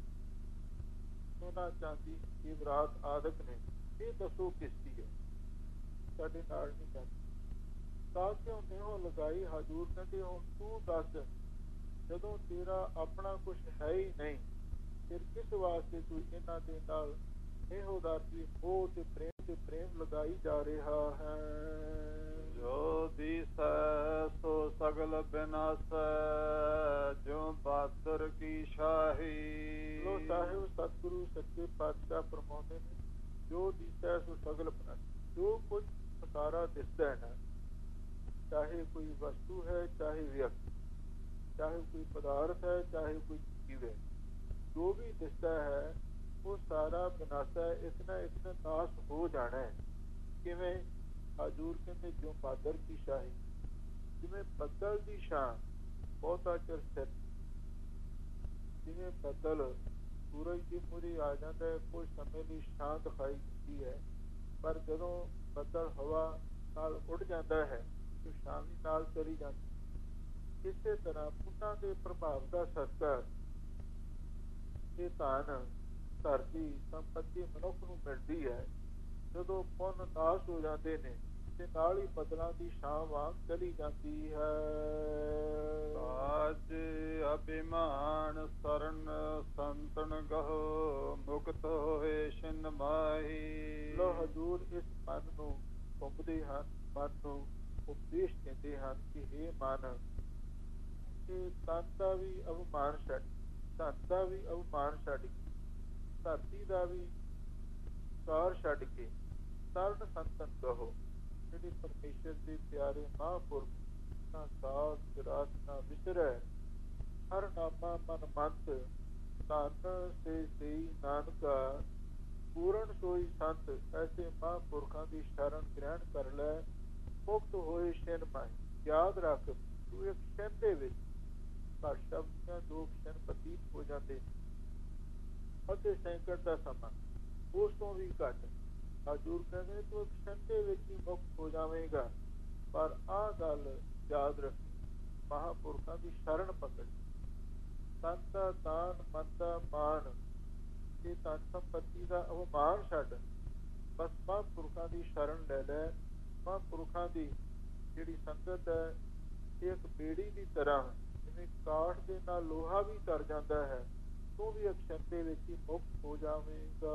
ਸੋਨਾ ਚਾਂਦੀ ਜੇਵਰਾਤ ਆਦਿਕ ਨੇ, ਇਹ ਦੱਸੋ ਕਿਸ ਦੀ ਹੈ, ਸਾਡੇ ਨਾਲ ਨਹੀਂ ਜਾਂਦੀ। ਤਾਂ ਕਿਉਂ ਨਹੀਂ ਲਗਾਈ, ਹਜ਼ੂਰ ਕਹਿੰਦੇ ਹੁਣ ਤੂੰ ਦੱਸ, ਜਦੋਂ ਤੇਰਾ ਆਪਣਾ ਕੁਛ ਹੈ ਹੀ ਨਹੀਂ, ਫਿਰ ਕਿਸ ਵਾਸਤੇ ਤੂੰ ਇਹਨਾਂ ਦੇ ਨਾਲ ਇਹੋ ਦਾ ਵੀ ਹੋ ਤੇ ਪ੍ਰੇਮ ਤੇ ਪ੍ਰੇਮ ਲਗਾਈ ਜਾ ਰਿਹਾ ਹੈ। ਜੋ ਦੀਸੈ ਸੋ ਸਗਲ ਬਿਨਾਸੈ, ਜੋ ਬਾਦਰ ਕੀ ਸ਼ਾਹੀ। ਲੋ ਸਾਹਿਬ ਸਤਿਗੁਰੂ ਸੱਚੇ ਪਾਤਸ਼ਾਹ ਫਰਮਾਉਂਦੇ ਨੇ, ਜੋ ਦੀਸੈ ਸੋ ਸਗਲ ਬਿਨਾਸੈ, ਜੋ ਕੁਝ ਸਾਰਾ ਦਿਸਦਾ ਹੈ ਨਾ, ਚਾਹੇ ਕੋਈ ਵਸਤੂ ਹੈ, ਚਾਹੇ ਵਿਅਕਤੀ, ਚਾਹੇ ਕੋਈ ਪਦਾਰਥ ਹੈ, ਚਾਹੇ ਕੋਈ ਜੀਵ ਹੈ, ਜੋ ਵੀ ਦਿਸਦਾ ਹੈ ਉਹ ਸਾਰਾ ਵਿਨਾਸ਼ਾ ਹੈ, ਇੱਕ ਨਾ ਇੱਕ ਨਾ ਨਾਸ਼ ਹੋ ਜਾਣਾ ਹੈ। ਕਿਵੇਂ? ਹਜ਼ੂਰ ਕਹਿੰਦੇ ਜੋ ਬਾਦਰ ਕੀ ਸ਼ਾਹੀ, ਜਿਵੇਂ ਬੱਦਲ ਦੀ ਛਾਂ ਬਹੁਤਾ ਚਿਰ ਸਥਿਰ, ਜਿਵੇਂ ਬੱਦਲ ਸੂਰਜ ਦੀ ਮੂਹਰੇ ਆ ਜਾਂਦਾ ਹੈ, ਕੁਝ ਸਮੇਂ ਲਈ ਛਾਂ ਦਿਖਾਈ ਦਿੰਦੀ ਹੈ, ਪਰ ਜਦੋਂ ਬੱਦਲ ਹਵਾ ਨਾਲ ਉੱਡ ਜਾਂਦਾ ਹੈ ਤੇ ਛਾਂ ਵੀ ਨਾਲ ਚਲੀ ਜਾਂਦੀ। ਇਸੇ ਤਰ੍ਹਾਂ ਪੁੰਨਾਂ ਦੇ ਪ੍ਰਭਾਵ ਦਾ ਸਦਕਾ ਇਹ ਧਨ ਧਰਤੀ ਸੰਪਤੀ ਮਨੁੱਖ ਨੂੰ ਮਿਲਦੀ ਹੈ। ਜਦੋਂ ਪੁੰਨ ਨਾਸ਼ ਹੋ ਜਾਂਦੇ ਨੇ ਤੇ ਨਾਲ ਹੀ ਬਦਲਾਂ ਦੀ ਛਾਂ ਵਾਂਗ ਚਲੀ ਜਾਂਦੀ ਹੈ। ਸਾਜ ਅਭਿਮਾਨ ਸਰਨ ਸੰਤਨ ਗਹੋ, ਮੁਕਤ ਹੋਏ ਛਿਨ ਮਾਹੀ। ਲੋ ਹਜ਼ੂਰ ਇਸ ਮਨ ਨੂੰ ਘੁੰਮਦੇ ਹਨ, ਮਨ ਨੂੰ ਉਪਦੇਸ਼ ਦਿੰਦੇ ਹਨ ਕਿ ਇਹ ਮਨ, ਇਹ ਤਨ ਦਾ ਵੀ ਅਭਿਮਾਨ ਛੱਡ, ਧਨ ਦਾ ਵੀ ਅਭਿਮਾਨ ਛੱਡ ਕੇ, ਧਰਤੀ ਦਾ ਵੀ ਕਾਰ ਛੱਡ ਕੇ ਸਰਨ ਸੰਤਨ ਕਹੋ, ਜਿਹੜੇ ਪਰਮੇਸ਼ਰ ਦੇ ਪਿਆਰੇ ਮਹਾਂਪੁਰਖ, ਨਾ ਸਾਧ ਵਿਰਾਤ ਨਾ ਵਿਸਰੈ, ਹਰ ਨਾਮਾ ਮਨ ਮੰਤ, ਧਨ ਸੇ ਸਈ ਨਾਨਕਾ, ਪੂਰਨ ਸੋਈ ਸੰਤ। ਐਸੇ ਮਹਾਂਪੁਰਖਾਂ ਦੀ ਸ਼ਰਨ ਗ੍ਰਹਿਣ ਕਰ ਲੈ, ਮੁਕਤ ਹੋਏ ਛਿਨ ਮਾਹੀ। ਯਾਦ ਰੱਖ, ਤੂੰ ਇੱਕ ਛਿਨ ਦੇ ਵਿੱਚ, ਘੱਟ ਸ਼ਬਦ ਦੀਆਂ ਦੋ ਛਿਨ ਬਤੀਤ ਹੋ ਜਾਂਦੇ ਅਤੇ ਸੈਂਕੜ ਦਾ ਸਮਾਂ ਉਸ ਤੋਂ ਵੀ ਘੱਟ। ਹਜ਼ੂਰ ਕਹਿੰਦੇ ਤੂੰ ਇੱਕ ਛਿਨ ਦੇ ਵਿੱਚ ਹੀ ਮੁਕਤ ਹੋ ਜਾਵੇਂਗਾ, ਪਰ ਆਹ ਗੱਲ ਯਾਦ ਰੱਖੀ, ਮਹਾਂਪੁਰਖਾਂ ਦੀ ਸ਼ਰਨ ਪਕੜ, ਤਨ ਦਾ ਦਾਨ, ਮਨ ਦਾ ਮਾਣ ਤੇ ਧਨ ਸੰਪਤੀ ਦਾ ਅਵਮਾਨ ਛੱਡ, ਬਸ ਮਹਾਂਪੁਰਖਾਂ ਦੀ ਸ਼ਰਨ ਲੈ ਲੈ। ਮਹਾਂਪੁਰਖਾਂ ਦੀ ਜਿਹੜੀ ਸੰਗਤ ਹੈ ਇਹ ਇੱਕ ਬੇੜੀ ਦੀ ਤਰ੍ਹਾਂ, ਜਿਵੇਂ ਕਾਠ ਦੇ ਨਾਲ ਲੋਹਾ ਵੀ ਤਰ ਜਾਂਦਾ ਹੈ, ਤੂੰ ਵੀ ਅਕਸ਼ਰ ਦੇ ਵਿੱਚ ਹੀ ਮੁਕਤ ਹੋ ਜਾਵੇਂਗਾ।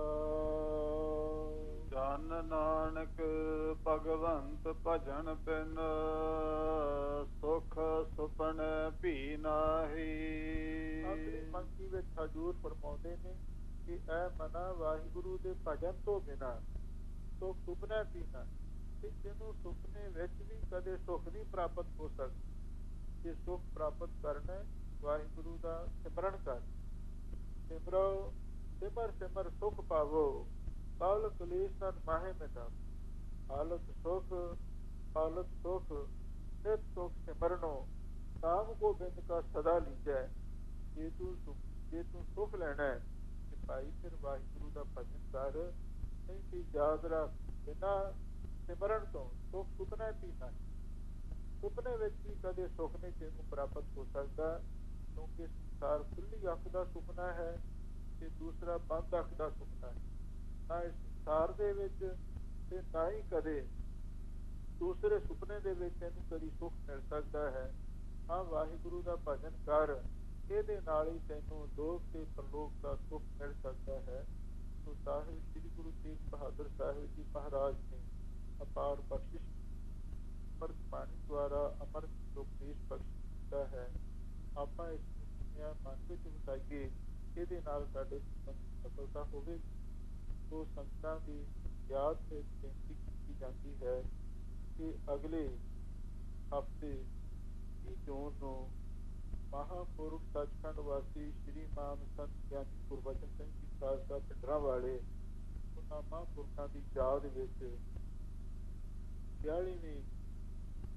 ਜਨ ਨਾਨਕ ਭਗਵੰਤ ਭਜਨ ਬਿਨ, ਸੁਖ ਸੁਪਨ ਭੀ ਨਾਹੀ। ਆਖਰੀ ਪੰਕਤੀ ਵਿੱਚ ਹਜ਼ੂਰ ਫਰਮਾਉਂਦੇ ਨੇ ਕਿ ਐ ਮਨਾ, ਵਾਹਿਗੁਰੂ ਦੇ ਭਜਨ ਤੋਂ ਬਿਨਾਂ ਸੁਖ ਸੁਪਨਾ ਵੀ ਨਾ, ਤੇ ਜਿਹਨੂੰ ਸੁਪਨੇ ਵਿੱਚ ਵੀ ਕਦੇ ਸੁਖ ਨਹੀਂ ਪ੍ਰਾਪਤ ਹੋ ਸਕਦਾ। ਜੇ ਸੁਖ ਪ੍ਰਾਪਤ ਕਰਨਾ, ਵਾਹਿਗੁਰੂ ਦਾ ਸਿਮਰਨ ਕਰ, ਸਿਮਰੋ ਸਿਮਰ ਸਿਮਰ ਸੁਖ ਪਾਵੋ, ਕਾਲ ਕਲੇਸ਼ ਤਨ ਮਾਹੇ ਮਿਟਾਵੋ। ਹਾਲਤ ਸੁਖ, ਹਾਲਤ ਸੁਖ, ਨਿਤ ਸੁਖ ਸਿਮਰਨੋ, ਨਾਮ ਗੋਬਿੰਦ ਕਾ ਸਦਾ ਲੀਜੈ। ਜੇ ਤੂੰ ਸੁਖ, ਜੇ ਤੂੰ ਸੁਖ ਲੈਣਾ ਹੈ ਤੇ ਭਾਈ ਫਿਰ ਵਾਹਿਗੁਰੂ ਦਾ ਭਜਨ ਕਰ, ਨਹੀਂ ਤੇ ਯਾਦ ਰੱਖ, ਬਿਨਾਂ ਸਿਮਰਨ ਤੋਂ ਸੁਖ ਸੁਪਨਾ ਪੀਣਾ, ਸੁਪਨੇ ਵਿੱਚ ਵੀ ਕਦੇ ਸੁਖ ਨਹੀਂ ਤੈਨੂੰ ਪ੍ਰਾਪਤ ਹੋ ਸਕਦਾ, ਕਿਉਂਕਿ ਸੰਸਾਰ ਖੁੱਲੀ ਅੱਖ ਦਾ ਸੁਪਨਾ ਹੈ ਤੇ ਦੂਸਰਾ ਬੰਦ ਅੱਖ ਦਾ ਸੁਪਨਾ ਹੈ। ਨਾ ਇਸ ਸੰਸਾਰ ਦੇ ਵਿੱਚ ਤੇ ਨਾ ਹੀ ਕਦੇ ਦੂਸਰੇ ਸੁਪਨੇ ਦੇ ਵਿੱਚ ਤੈਨੂੰ ਕਦੀ ਸੁਖ ਮਿਲ ਸਕਦਾ ਹੈ। ਹਾਂ, ਵਾਹਿਗੁਰੂ ਦਾ ਭਜਨ ਕਰ, ਇਹਦੇ ਨਾਲ ਹੀ ਤੈਨੂੰ ਲੋਕ ਤੇ ਪਰਲੋਕ ਦਾ ਸੁਖ ਮਿਲ ਸਕਦਾ ਹੈ। ਸੋ ਸਾਹਿਬ ਸ੍ਰੀ ਗੁਰੂ ਤੇਗ ਬਹਾਦਰ ਸਾਹਿਬ ਜੀ ਮਹਾਰਾਜ ਨੇ ਅਪਾਰ ਬਖਸ਼ਿਸ਼ ਅੰਮ੍ਰਿਤ ਬਾਣੀ ਦੁਆਰਾ ਅੰਮ੍ਰਿਤ ਉਪਦੇਸ਼ ਬਖਸ਼ ਦਿੱਤਾ ਹੈ। ਆਪਾਂ ਇਸ ਨੂੰ ਮਨ ਵਿੱਚ ਵਸਾਈਏ, ਇਹਦੇ ਨਾਲ ਸਾਡੇ ਜੀਵਨ ਦੀ ਸਫਲਤਾ ਹੋਵੇ। ਸੋ ਸੰਗਤਾਂ ਦੀ ਯਾਦ ਵਿੱਚ ਬੇਨਤੀ ਕੀਤੀ ਜਾਂਦੀ ਹੈ ਕਿ ਅਗਲੇ ਹਫ਼ਤੇ ਤੀਹ ਜੂਨ ਨੂੰ ਮਹਾਂਪੁਰਖ ਸੱਚਖੰਡ ਵਾਸੀ ਸ਼੍ਰੀ ਮਾਨ ਸੰਤ ਗਿਆਨੀ ਗੁਰਬਚਨ ਸਿੰਘ ਜੀ ਖਾਲਸਾ ਪਿੰਡਰਾਂ ਵਾਲੇ, ਉਹਨਾਂ ਮਹਾਂਪੁਰਖਾਂ ਦੀ ਯਾਦ ਵਿੱਚ ਬਿਆਲੀਵੀਂ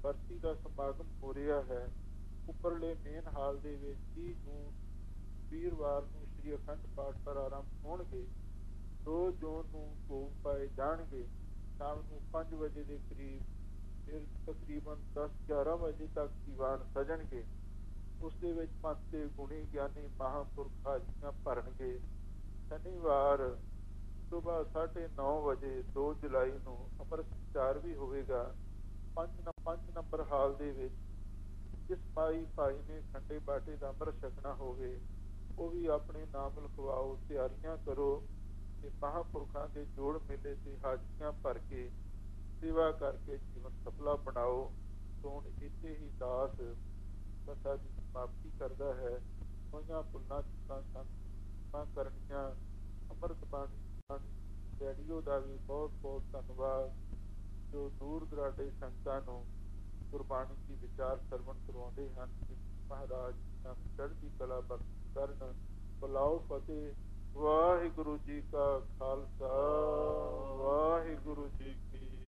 ਬਰਸੀ ਦਾ ਸਮਾਗਮ ਹੋ ਰਿਹਾ ਹੈ। ਉੱਪਰਲੇ ਮੇਨ ਹਾਲ ਦੇ ਵਿੱਚ ਤੀਹ ਜੂਨ ਵੀਰਵਾਰ ਨੂੰ ਸ੍ਰੀ ਅਖੰਡ ਪਾਠ ਪ੍ਰਾਰੰਭ ਹੋਣਗੇ। ਦੋ ਜੂਨ ਨੂੰ ਭੋਗ ਪਾਏ ਜਾਣਗੇ। ਸ਼ਾਮ ਨੂੰ ਪੰਜ ਵਜੇ ਦੇ ਕਰੀਬ ਫਿਰ ਤਕਰੀਬਨ ਦਸ ਗਿਆਰਾਂ ਵਜੇ ਤੱਕ ਦੀਵਾਨ ਸਜਣਗੇ। ਉਸ ਦੇ ਵਿੱਚ ਪੰਥ ਦੇ ਗੁਣੀ ਗਿਆਨੀ ਮਹਾਂਪੁਰਖ ਹਾਜ਼ਰੀਆਂ ਭਰਨਗੇ। ਸ਼ਨੀਵਾਰ ਸੁਬਾਹ ਸਾਢੇ ਨੌ ਵਜੇ ਦੋ ਜੁਲਾਈ ਨੂੰ ਅੰਮ੍ਰਿਤ ਸੰਚਾਰ ਵੀ ਹੋਵੇਗਾ। ਪੰਜ ਪੰਜ ਨੰਬਰ ਹਾਲ ਦੇ ਵਿੱਚ ਜਿਸ ਮਾਈ ਭਾਈ ਨੇ ਖੰਡੇ ਬਾਟੇ ਦਾ ਅੰਮ੍ਰਿਤ ਛਕਣਾ ਹੋਵੇ ਉਹ ਵੀ ਆਪਣੇ ਨਾਮ ਲਿਖਵਾਓ, ਤਿਆਰੀਆਂ ਕਰੋ ਤੇ ਮਹਾਂਪੁਰਖਾਂ ਦੇ ਜੋੜ ਮੇਲੇ ਤੇ ਹਾਜ਼ਰੀਆਂ ਭਰ ਕੇ ਸੇਵਾ ਕਰਕੇ ਜੀਵਨ ਸਫਲਾ ਬਣਾਓ। ਤੋਂ ਹੁਣ ਇੱਥੇ ਹੀ ਦਾਸ ਕਥਾ ਦੀ ਸਮਾਪਤੀ ਕਰਦਾ ਹੈ। ਹੋਈਆਂ ਭੁੱਲਾਂ ਚੁੱਕਾਂ ਸਾਨੂੰ ਕਰਨੀਆਂ। ਅੰਮ੍ਰਿਤ ਬਾਣੀ ਰੇਡੀਓ ਦਾ ਵੀ ਬਹੁਤ ਬਹੁਤ ਧੰਨਵਾਦ ਜੋ ਦੂਰ ਦੁਰਾਡੇ ਸੰਗਤਾਂ ਨੂੰ ਗੁਰਬਾਣੀ ਦੀ ਵਿਚਾਰ ਸਰਵਣ ਕਰਵਾਉਂਦੇ ਹਨ। ਮਹਾਰਾਜ ਚੜ੍ਹਦੀ ਕਲਾ ਬਖਸ਼ ਕਰਨ। ਬੁਲਾਓ ਫਤਿਹ। ਵਾਹਿਗੁਰੂ ਜੀ ਕਾ ਖਾਲਸਾ, ਵਾਹਿਗੁਰੂ ਜੀ